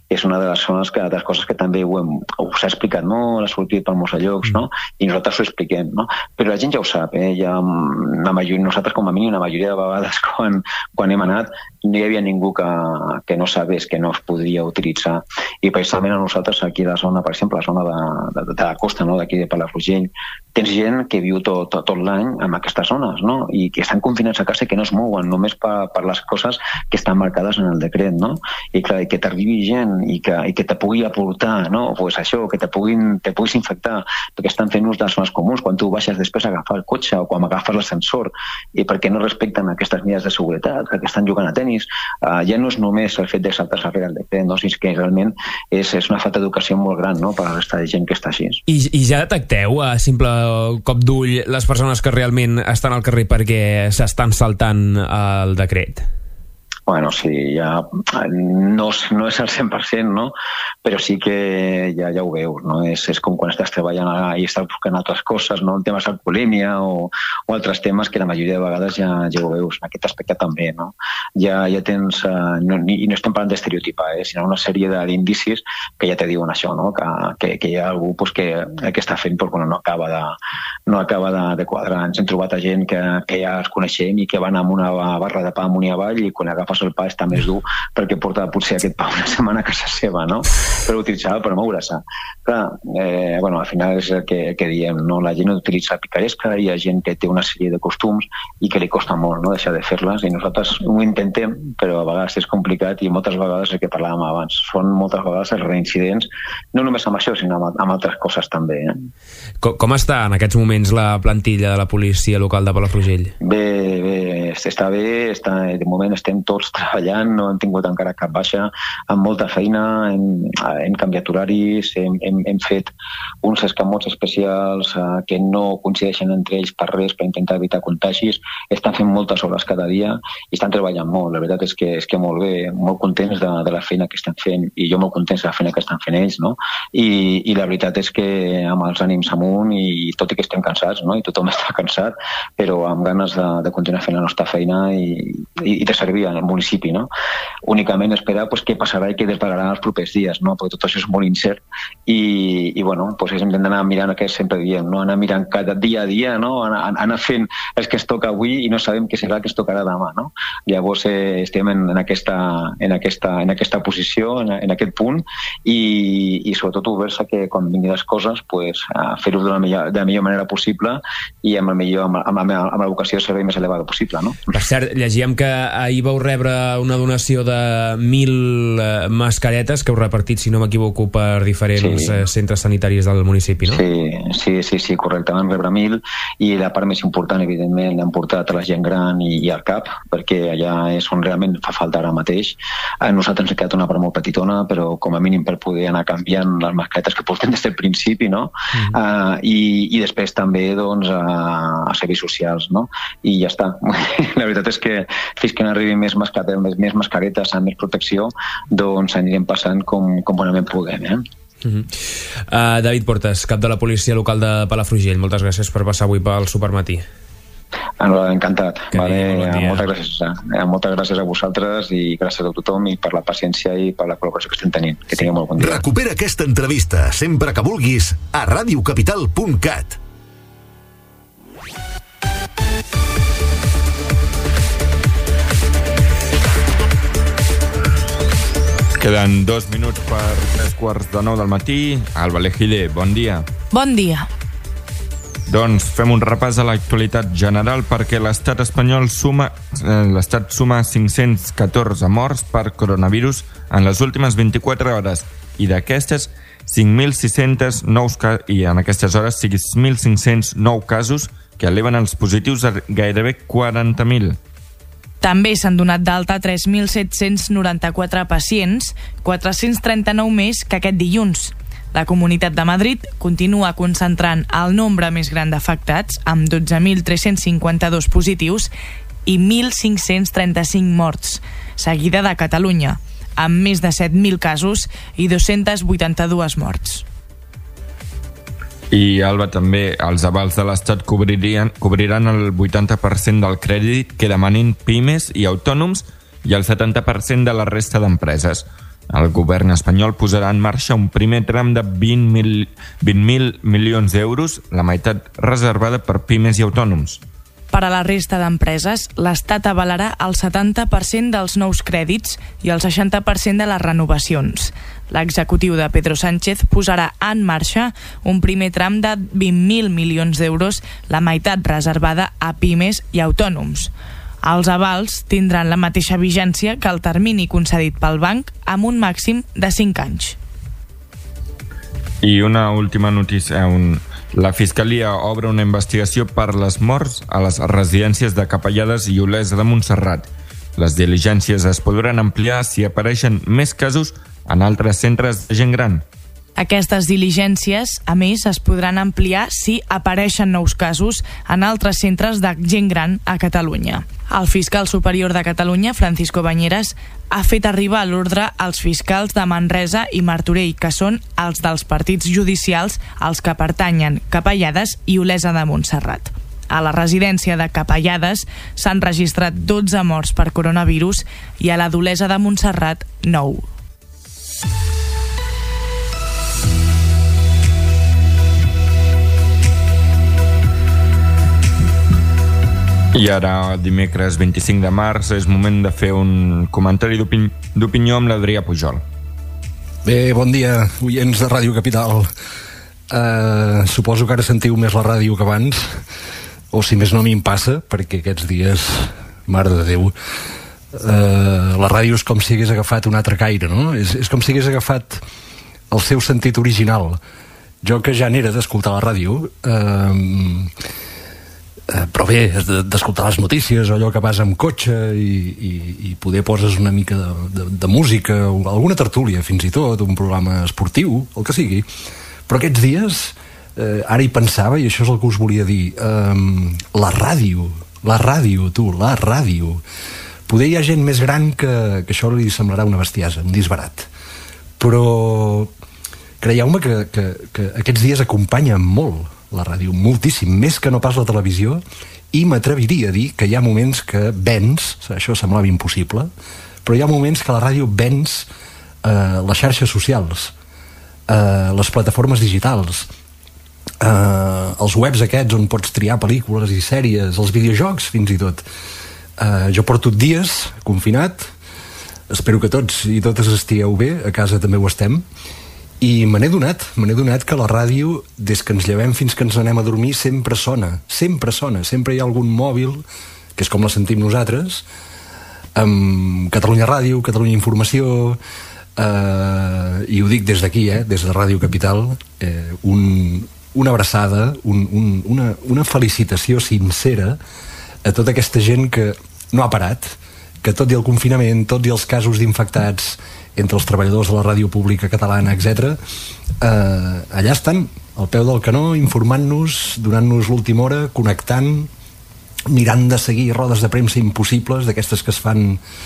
és una de les, zones que, de les coses que també ho, hem, ho s'ha explicat, no? L'ha sortit per molts llocs, no? I nosaltres ho expliquem, no? Però la gent ja ho sap, eh? Ja, la majoria, nosaltres com a mínim la majoria de vegades quan, quan hem anat no hi havia ningú que, que no sabés que no es podria utilitzar. I precisament a nosaltres aquí a la zona, per exemple, la zona de, de, de la costa, no? D'aquí de Palafrugell, tens gent que viu tot, tot, tot l'any en aquestes zones, no? I que estan confinats a casa i que no es mouen només per, per les coses que estan marcades en el decret, no? I clar, i que t'arribi gent i que, i que te pugui aportar, no? Pues això, que te, puguin, te puguis infectar, perquè estan fent ús de les zones comuns, quan tu baixes després a agafar el cotxe o quan agafes l'ascensor, i perquè no respecten aquestes medides de seguretat, que estan jugant a tenis, uh, ja no és només el fet de saltar-se darrere el decret, no? Sinó que realment és, és una falta d'educació molt gran, no? Per a aquesta gent que està així. I, i ja detecteu a simple cop d'ull les persones que realment estan al carrer perquè s'estan saltant el decret? Bueno, sí, ja no, no és al cent per cent, no? Però sí que ja, ja ho veus, no? És, és com quan estàs treballant i estàs buscant altres coses, no? El tema és alcoholèmia o, o altres temes que la majoria de vegades ja, ja ho veus. En aquest aspecte també, no? Ja, ja tens... Uh, no, I no estem parlant d'estereotipar, eh? Sinó una sèrie d'indicis que ja te diuen això, no? Que, que, que hi ha algú pues, que, que està fent però, bueno, no acaba, de, no acaba de, de quadrar. Ens hem trobat a gent que, que ja els coneixem i que van amb una barra de pa amunt i avall i quan agafes el pa està més dur perquè porta potser aquest pa una setmana a casa seva, no? Però utilitzava per moure-se. Clar, eh, bueno, al final és el que, el que diem, no? La gent utilitza picaresca, hi ha gent que té una sèrie de costums i que li costa molt, no? Deixar de fer-les, i nosaltres ho intentem, però a vegades és complicat i moltes vegades el que parlàvem abans. Són moltes vegades els reincidents, no només amb això, sinó amb, amb altres coses també. Eh? Com, com està en aquests moments la plantilla de la policia local de Palafrugell? Bé, bé, està bé, està, de moment estem tots treballant, no hem tingut encara cap baixa, amb molta feina, hem, hem canviat horaris, hem, hem, hem fet uns escamots especials eh, que no coincideixen entre ells per res per intentar evitar contagis, estan fent moltes hores cada dia i estan treballant molt, la veritat és que, és que molt bé, molt contents de, de la feina que estan fent i jo molt contents de la feina que estan fent ells, no? I, i la veritat és que amb els ànims amunt i tot i que estem cansats, no? I tothom està cansat, però amb ganes de, de continuar fent la nostra feina i, i, i de servir al municipi, no? Únicament esperar pues, què passarà i què desvelarà els propers dies, no? Perquè tot això és molt incert i, i bueno, pues, hem d'anar mirant el que sempre diem, no? Anar mirant cada dia a dia, no? Anar, anar fent el que es toca avui i no sabem què serà el que es tocarà demà, no? Llavors eh, estem en, en, aquesta, en, aquesta, en aquesta posició, en, en aquest punt i, i sobretot oberts a que quan vinguin les coses pues, fer-ho de, la millor, de la millor manera possible i amb, el millor, amb, amb, amb, amb la vocació de servei més elevada possible, no? Per cert, llegíem que ahir vau rebre una donació de mil eh, mascaretes que heu repartit, si no m'equivoco, per diferents sí. eh, centres sanitaris del municipi, no? Sí, sí, sí, sí, correcte. Vam rebre mil i la part més important, evidentment, l'hem portat a la gent gran i, i al cap, perquè allà és on realment fa falta ara mateix. A nosaltres ens ha quedat una part molt petitona, però com a mínim per poder anar canviant les mascaretes que portem des del principi, no? Mm-hmm. Uh, i, I després també, doncs, a, a serveis socials, no? I ja està. La veritat és que fins que n'arribi més mascaretes, més, més mascaretes amb més protecció, doncs anirem passant com, com bonament puguem, eh? Uh-huh. uh, David Portes, cap de la policia local de Palafrugell, moltes gràcies per passar avui pel Supermatí. Encantat, vale? Bon moltes gràcies, eh? Moltes gràcies a vosaltres i gràcies a tothom i per la paciència i per la col·laboració que estem tenint. Que tingueu molt bon dia. Recupera aquesta entrevista sempre que vulguis a radiocapital punt cat. Queden dos minuts per tres quarts de nou del matí. Alba Lejide, bon dia. Bon dia. Doncs fem un repàs a l'actualitat general perquè l'estat espanyol suma, eh, l'estat suma cinc-cents catorze morts per coronavirus en les últimes vint-i-quatre hores i d'aquestes cinc mil sis-cents nous ca- i en aquestes hores sis mil cinc-cents nou casos que eleven els positius a gairebé quaranta mil. També s'han donat d'alta tres mil set-cents noranta-quatre pacients, quatre-cents trenta-nou més que aquest dilluns. La Comunitat de Madrid continua concentrant el nombre més gran d'afectats, amb dotze mil tres-cents cinquanta-dos positius i mil cinc-cents trenta-cinc morts, seguida de Catalunya, amb més de set mil casos i dos-cents vuitanta-dos morts. I, Alba, també els avals de l'Estat cobriran, cobriran el vuitanta per cent del crèdit que demanin pimes i autònoms i el setanta per cent de la resta d'empreses. El govern espanyol posarà en marxa un primer tram de vint mil milions d'euros, la meitat reservada per pimes i autònoms. Per a la resta d'empreses, l'Estat avalarà el setanta per cent dels nous crèdits i el seixanta per cent de les renovacions. L'executiu de Pedro Sánchez posarà en marxa un primer tram de vint mil milions d'euros, la meitat reservada a pimes i autònoms. Els avals tindran la mateixa vigència que el termini concedit pel banc, amb un màxim de cinc anys. I una última notícia, un... la Fiscalia obre una investigació per les morts a les residències de Capellades i Olesa de Montserrat. Les diligències es podran ampliar si apareixen més casos en altres centres de gent gran. Aquestes diligències, a més, es podran ampliar si apareixen nous casos en altres centres de gent gran a Catalunya. El fiscal superior de Catalunya, Francisco Bañeras, ha fet arribar l'ordre als fiscals de Manresa i Martorell, que són els dels partits judicials als que pertanyen Capellades i Olesa de Montserrat. A la residència de Capellades s'han registrat dotze morts per coronavirus i a la d'Olesa de Montserrat, nou. I ara, dimecres vint-i-cinc de març, és moment de fer un comentari d'opini- d'opinió amb l'Adrià Pujol. Bé, bon dia, oients de Ràdio Capital. Uh, suposo que ara sentiu més la ràdio que abans, o si més no a mi em passa, perquè aquests dies, mare de Déu, uh, la ràdio és com si hagués agafat un altre caire, no? És, és com si hagués agafat el seu sentit original. Jo, que ja n'era d'escoltar la ràdio, uh, Uh, però bé, d'escoltar les notícies, allò que vas amb cotxe i, i, i poder poses una mica de, de, de música, o alguna tertúlia fins i tot, un programa esportiu, el que sigui. Però aquests dies, uh, ara hi pensava, i això és el que us volia dir, um, la ràdio, la ràdio, tu, la ràdio. Poder hi ha gent més gran que, que això li semblarà una bestiesa, un disbarat. Però creieu-me que, que, que aquests dies acompanya molt la ràdio, moltíssim, més que no pas la televisió, i m'atreviria a dir que hi ha moments que vens, això semblava impossible, però hi ha moments que la ràdio vens eh, les xarxes socials, eh, les plataformes digitals, eh, els webs aquests on pots triar pel·lícules i sèries, els videojocs fins i tot. Eh, jo porto dies confinat, espero que tots i totes estigueu bé, a casa també ho estem, i me n'he donat, me n'he donat que la ràdio, des que ens llevem fins que ens anem a dormir, sempre sona, sempre sona, sempre hi ha algun mòbil, que és com la sentim nosaltres, amb Catalunya Ràdio, Catalunya Informació, eh, i ho dic des d'aquí, eh, des de Ràdio Capital, eh, un, una abraçada, un, un, una, una felicitació sincera a tota aquesta gent que no ha parat, que tot i el confinament, tot i els casos d'infectats entre els treballadors de la ràdio pública catalana, etcètera, eh, allà estan, al peu del canó, informant-nos, donant-nos l'última hora, connectant, mirant de seguir rodes de premsa impossibles, d'aquestes que es fan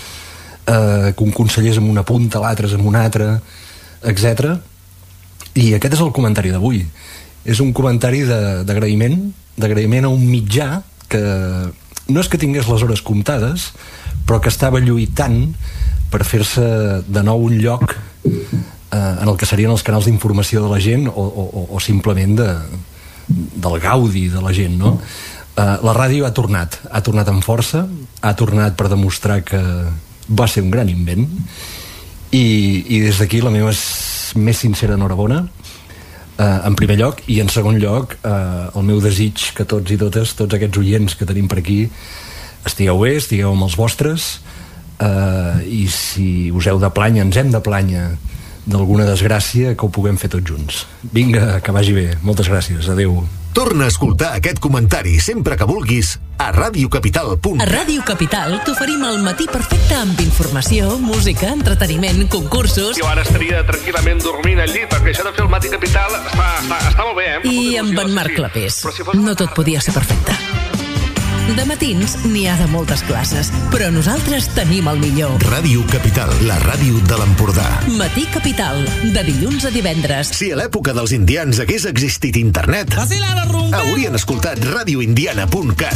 eh, que un conseller és amb una punta, l'altre és amb una altra, etcètera. I aquest és el comentari d'avui. És un comentari d'agraïment, d'agraïment a un mitjà que no és que tingués les hores comptades, però que estava lluitant per fer-se de nou un lloc eh, en el que serien els canals d'informació de la gent o, o, o simplement de, del gaudi de la gent, no? Eh, la ràdio ha tornat, ha tornat amb força, ha tornat per demostrar que va ser un gran invent i, i des d'aquí la meva més sincera enhorabona, eh, en primer lloc, i en segon lloc eh, el meu desig que tots i totes, tots aquests oients que tenim per aquí, estigueu bé, estigueu amb els vostres, Uh, i si us heu de planya, ens hem de planya d'alguna desgràcia, que ho puguem fer tots junts. Vinga, que vagi bé. Moltes gràcies. Adéu. Torna a escoltar aquest comentari sempre que vulguis a radiocapital punt cat. A Ràdio Capital t'oferim el matí perfecte amb informació, música, entreteniment, concursos... Jo ara estaria tranquil·lament dormint al llit, perquè això de fer el matí capital està, està, està molt bé, eh? I amb en Marc Clapés. No tot podia ser perfecte. De matins n'hi ha de moltes classes, però nosaltres tenim el millor. Ràdio Capital, la ràdio de l'Empordà. Matí Capital, de dilluns a divendres. Si a l'època dels indians hagués existit internet, haurien escoltat radioindiana punt cat,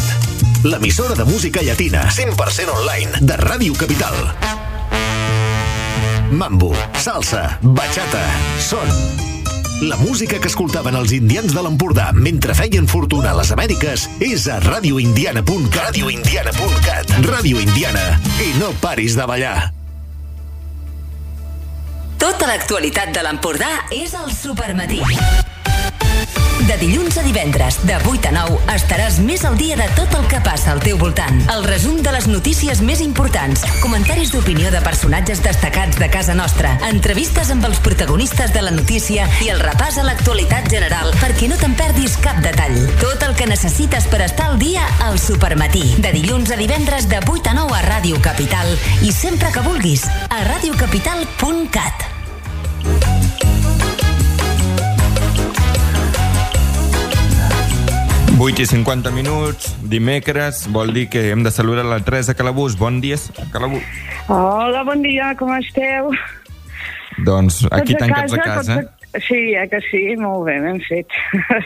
l'emissora de música llatina, cent per cent online, de Ràdio Capital. mambo, salsa, bachata, son. La música que escoltaven els indians de l'Empordà mentre feien fortuna a les Amèriques és a radio indiana punt cat. radio indiana punt cat. Ràdio Indiana. I no paris de ballar. Tota l'actualitat de l'Empordà és al Supermatí. De dilluns a divendres, de vuit a nou, estaràs més al dia de tot el que passa al teu voltant. El resum de les notícies més importants, comentaris d'opinió de personatges destacats de casa nostra, entrevistes amb els protagonistes de la notícia i el repàs a l'actualitat general perquè no te'n perdis cap detall. Tot el que necessites per estar al dia al Supermatí. De dilluns a divendres, de vuit a nou a Ràdio Capital i sempre que vulguis, a radio capital punt cat. vuit i cinquanta minuts, dimecres, vol dir que hem de saludar la Teresa Calabús. Bon dia, Calabús. Hola, bon dia, com esteu? Doncs aquí tots a tancats a casa. A... Sí, eh que sí, molt bé, ben fet.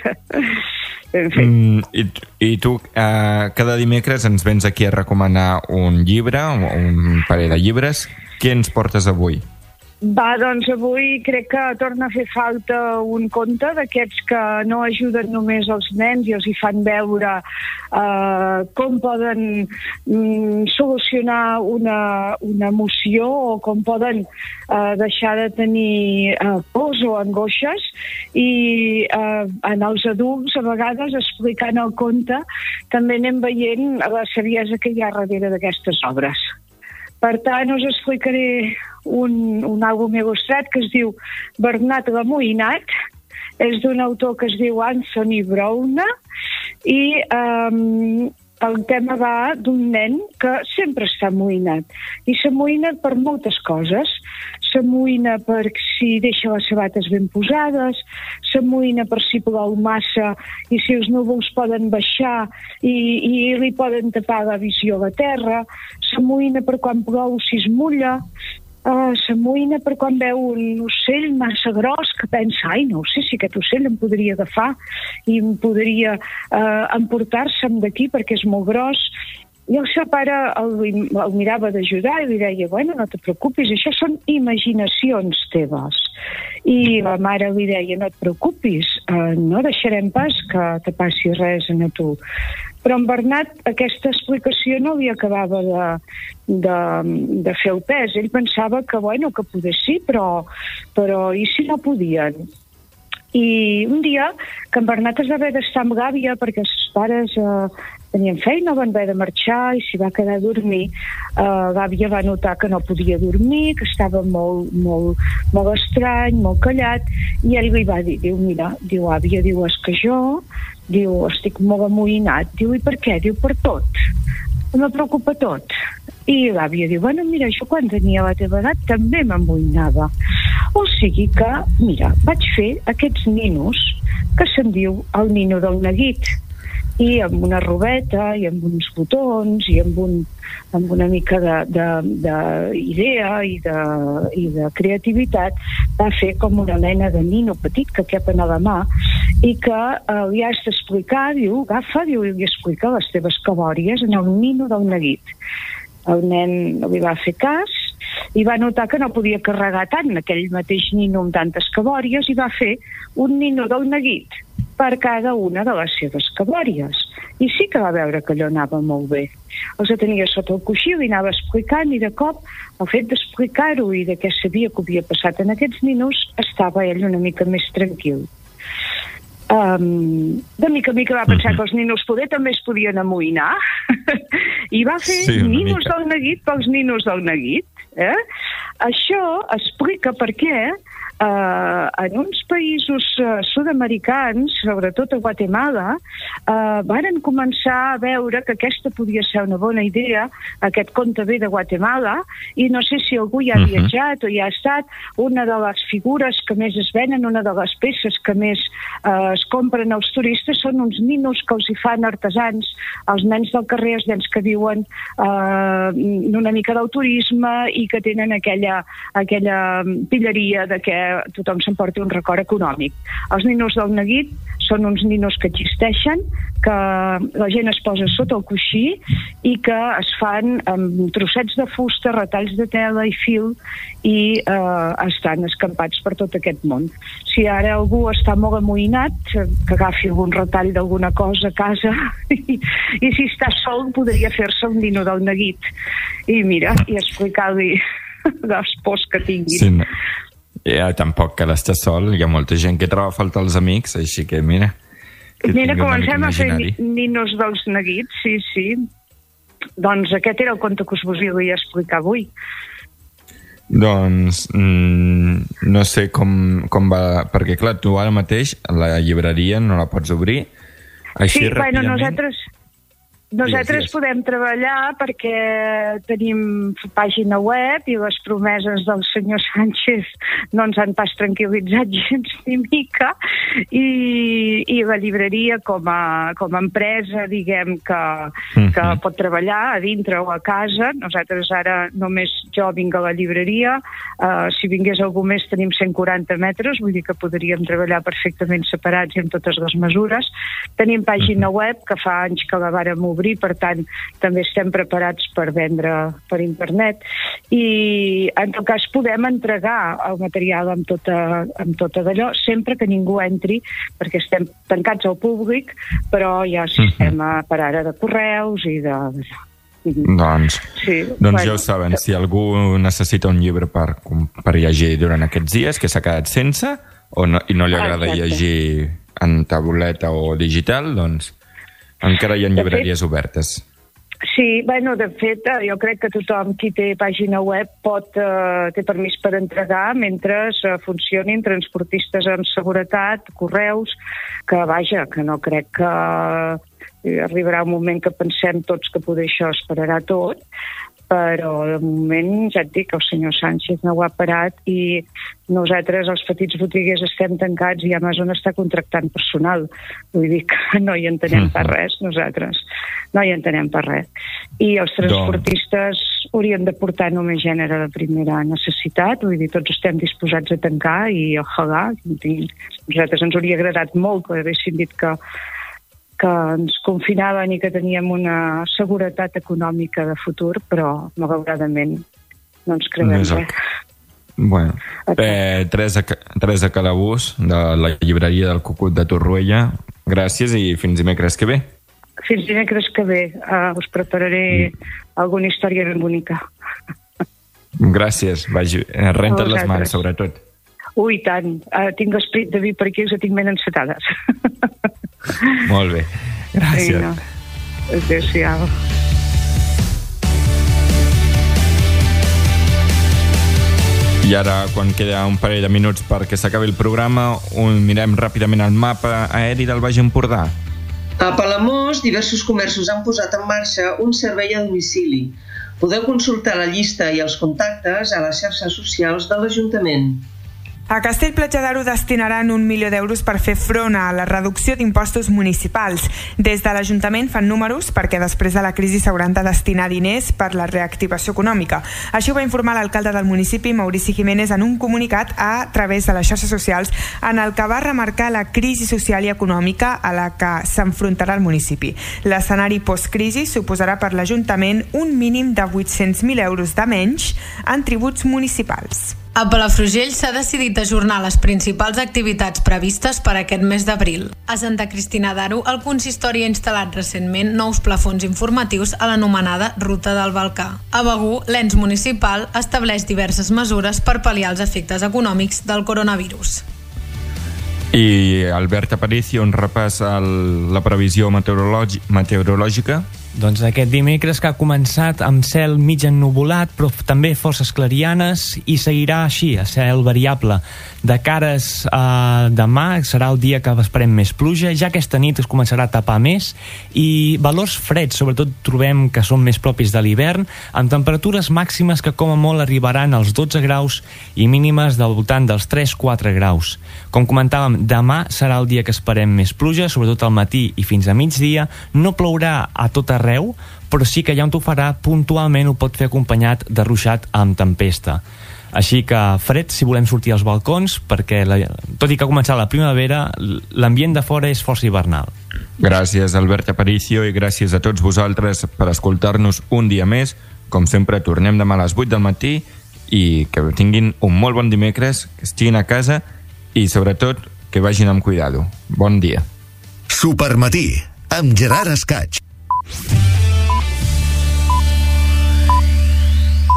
ben fet. Mm, i, I tu eh, cada dimecres ens vens aquí a recomanar un llibre, un parell de llibres. Què ens portes avui? Va, doncs avui crec que torna a fer falta un conte d'aquests que no ajuden només els nens i els hi fan veure eh, com poden mm, solucionar una, una emoció o com poden eh, deixar de tenir eh, pors o angoixes i eh, en els adults a vegades explicant el conte també anem veient la saviesa que hi ha darrere d'aquestes obres. Per tant, us explicaré un, un àlbum il·lustrat que es diu Bernat l'Amoïnat. És d'un autor que es diu Anthony Browne i um, el tema va d'un nen que sempre està amoïnat. I s'amoïna per moltes coses. S'amoïna per si deixa les sabates ben posades, s'amoïna per si plou massa i si els núvols poden baixar i, i li poden tapar la visió a la terra, s'amoïna per quan plou si es mulla, uh, s'amoïna per quan veu un ocell massa gros que pensa, ai, no sé si aquest ocell em podria agafar i em podria uh, emportar-se'm d'aquí perquè és molt gros. I el seu pare el, el mirava d'ajudar i li deia, bueno, no te preocupis, això són imaginacions teves. I la mare li deia, no et preocupis, eh, no deixarem pas que te passi res a tu. Però en Bernat aquesta explicació no li acabava de, de, de fer el pes. Ell pensava que, bueno, que poder sí, però, però i si no podien? I un dia que en Bernat es va haver d'estar amb l'àvia perquè els pares eh, tenien feina, van haver de marxar i s'hi va quedar a dormir. Uh, l'àvia va notar que no podia dormir, que estava molt, molt, molt estrany, molt callat, i ell li va dir, diu, mira, diu, àvia, diu, és que jo, diu, estic molt amoïnat. Diu, i per què? Diu, per tot. Me preocupa tot. I l'àvia diu, bueno, mira, jo quan tenia la teva edat també m'amoïnava. O sigui que, mira, vaig fer aquests ninos que se'n diu el nino del neguit, i amb una robeta i amb uns botons i amb, un, amb una mica d'idea i, de, i de creativitat va fer com una mena de nino petit que cap a la mà i que eh, li has d'explicar, diu, agafa, diu, i li explica les teves cabòries en el nino del neguit. El nen li va fer cas i va notar que no podia carregar tant aquell mateix nino amb tantes cabòries i va fer un nino del neguit per cada una de les seves cabòries. I sí que va veure que allò anava molt bé. Els tenia sota el coixí, li anava explicant i de cop el fet d'explicar-ho i de què sabia que havia passat en aquests ninos estava ell una mica més tranquil. Um, de mica en mica va pensar que els ninos poder també es podien amoïnar i va fer sí, ninos mica. del neguit pels ninos del neguit. Eh? Això explica per què Uh, en uns països uh, sud-americans, sobretot a Guatemala, uh, varen començar a veure que aquesta podia ser una bona idea, aquest conte ve de Guatemala, i no sé si algú hi ha uh-huh. viatjat o hi ha estat, una de les figures que més es venen, una de les peces que més uh, es compren als turistes són uns ninos que els hi fan artesans, els nens del carrer, els nens que viuen uh, una mica del turisme i que tenen aquella, aquella pilleria de què tothom s'emporti un record econòmic. Els ninos del neguit són uns ninos que existeixen, que la gent es posa sota el coixí i que es fan amb trossets de fusta, retalls de tela i fil i eh, estan escampats per tot aquest món. Si ara algú està molt amoïnat, que agafi algun retall d'alguna cosa a casa i, i si està sol podria fer-se un nino del neguit i mira, i explicar-li les pors que tinguin. Sí, no. Ja, tampoc cal estar sol, hi ha molta gent que troba a faltar els amics, així que mira... Que mira, comencem a fer ninos dels neguits, sí, sí. Doncs aquest era el conte que us volia explicar avui. Doncs mm, no sé com, com va... Perquè clar, tu ara mateix la llibreria no la pots obrir. Així sí, ràpidament... bueno, nosaltres... Nosaltres Digues, digues. podem treballar perquè tenim pàgina web i les promeses del senyor Sánchez no ens han pas tranquil·litzat gens ni mica i, i la llibreria com a, com a empresa diguem que, mm-hmm. que pot treballar a dintre o a casa. Nosaltres ara només jo vinc a la llibreria, uh, si vingués algú més tenim cent quaranta metres, vull dir que podríem treballar perfectament separats i amb totes les mesures. Tenim pàgina mm-hmm. web que fa anys que la vàrem obrir, per tant, també estem preparats per vendre per internet i, en tot cas, podem entregar el material amb tota, amb tota d'allò, sempre que ningú entri, perquè estem tancats al públic, però hi ha sistema per ara de correus i de... Doncs, sí, doncs bueno, ja ho saben, si algú necessita un llibre per, per llegir durant aquests dies, que s'ha quedat sense, o no, i no li agrada exacte. llegir en tauleta o digital, doncs encara hi ha llibreries obertes. Sí, bueno, de fet, jo crec que tothom qui té pàgina web pot, eh, té permís per entregar mentre eh, funcionin transportistes amb seguretat, correus, que vaja, que no crec que eh, arribarà un moment que pensem tots que poder això es pararà tot, però de moment ja et dic que el senyor Sánchez no ho ha parat i nosaltres, els petits botiguers, estem tancats i Amazon està contractant personal. Vull dir que no hi entenem per res, nosaltres. No hi entenem per res. I els transportistes haurien de portar només gènere de primera necessitat, vull dir, tots estem disposats a tancar i ojalà. Nosaltres ens hauria agradat molt que haguessin dit que que ens confinaven i que teníem una seguretat econòmica de futur, però malauradament no ens creiem no res. Bueno, eh, Teresa, Teresa Calabús, de la llibreria del Cucut de Torroella, gràcies i fins dimecres que ve. Fins dimecres que ve. Uh, us prepararé mm. alguna història ben bonica. Gràcies. Vagi, renta't les mans, sobretot. Ui, tant. Uh, tinc esprit de vi per aquí, que tinc ben encetades. Molt bé. Gràcies. Sí, no. Adéu-siau. I ara, quan queda un parell de minuts perquè s'acabi el programa, un, mirem ràpidament el mapa aeri del Baix Empordà. A Palamós, diversos comerços han posat en marxa un servei a domicili. Podeu consultar la llista i els contactes a les xarxes socials de l'Ajuntament. A Castell-Platja d'Aro destinaran un milió d'euros per fer front a la reducció d'impostos municipals. Des de l'Ajuntament fan números perquè després de la crisi s'hauran de destinar diners per la reactivació econòmica. Així ho va informar l'alcalde del municipi, Maurici Jiménez, en un comunicat a través de les xarxes socials en el que va remarcar la crisi social i econòmica a la que s'enfrontarà el municipi. L'escenari post-crisi suposarà per l'Ajuntament un mínim de vuit-cents mil euros de menys en tributs municipals. A Palafrugell s'ha decidit ajornar les principals activitats previstes per aquest mes d'abril. A Santa Cristina d'Aro, el consistori ha instal·lat recentment nous plafons informatius a l'anomenada Ruta del Balcà. A Begur, l'ens municipal estableix diverses mesures per pal·liar els efectes econòmics del coronavirus. I Albert Aparicio, un repàs a la previsió meteorològi- meteorològica. Doncs aquest dimecres que ha començat amb cel mig ennuvolat, però també forces clarianes, i seguirà així, a cel variable. De cares a demà serà el dia que esperem més pluja, ja aquesta nit es començarà a tapar més, i valors freds, sobretot trobem que són més propis de l'hivern, amb temperatures màximes que com a molt arribaran als dotze graus i mínimes del voltant dels tres a quatre graus. Com comentàvem, demà serà el dia que esperem més pluja, sobretot al matí i fins a migdia. No plourà a tot arreu arreu, però sí que allà on ho farà puntualment ho pot fer acompanyat de ruixat amb tempesta. Així que fred si volem sortir als balcons, perquè la, tot i que ha començat la primavera, l'ambient de fora és força hivernal. Gràcies, Albert Aparicio, i gràcies a tots vosaltres per escoltar-nos un dia més. Com sempre, tornem demà a les vuit del matí i que tinguin un molt bon dimecres, que estiguin a casa i, sobretot, que vagin amb cuidado. Bon dia. Supermatí, amb Gerard Escaig.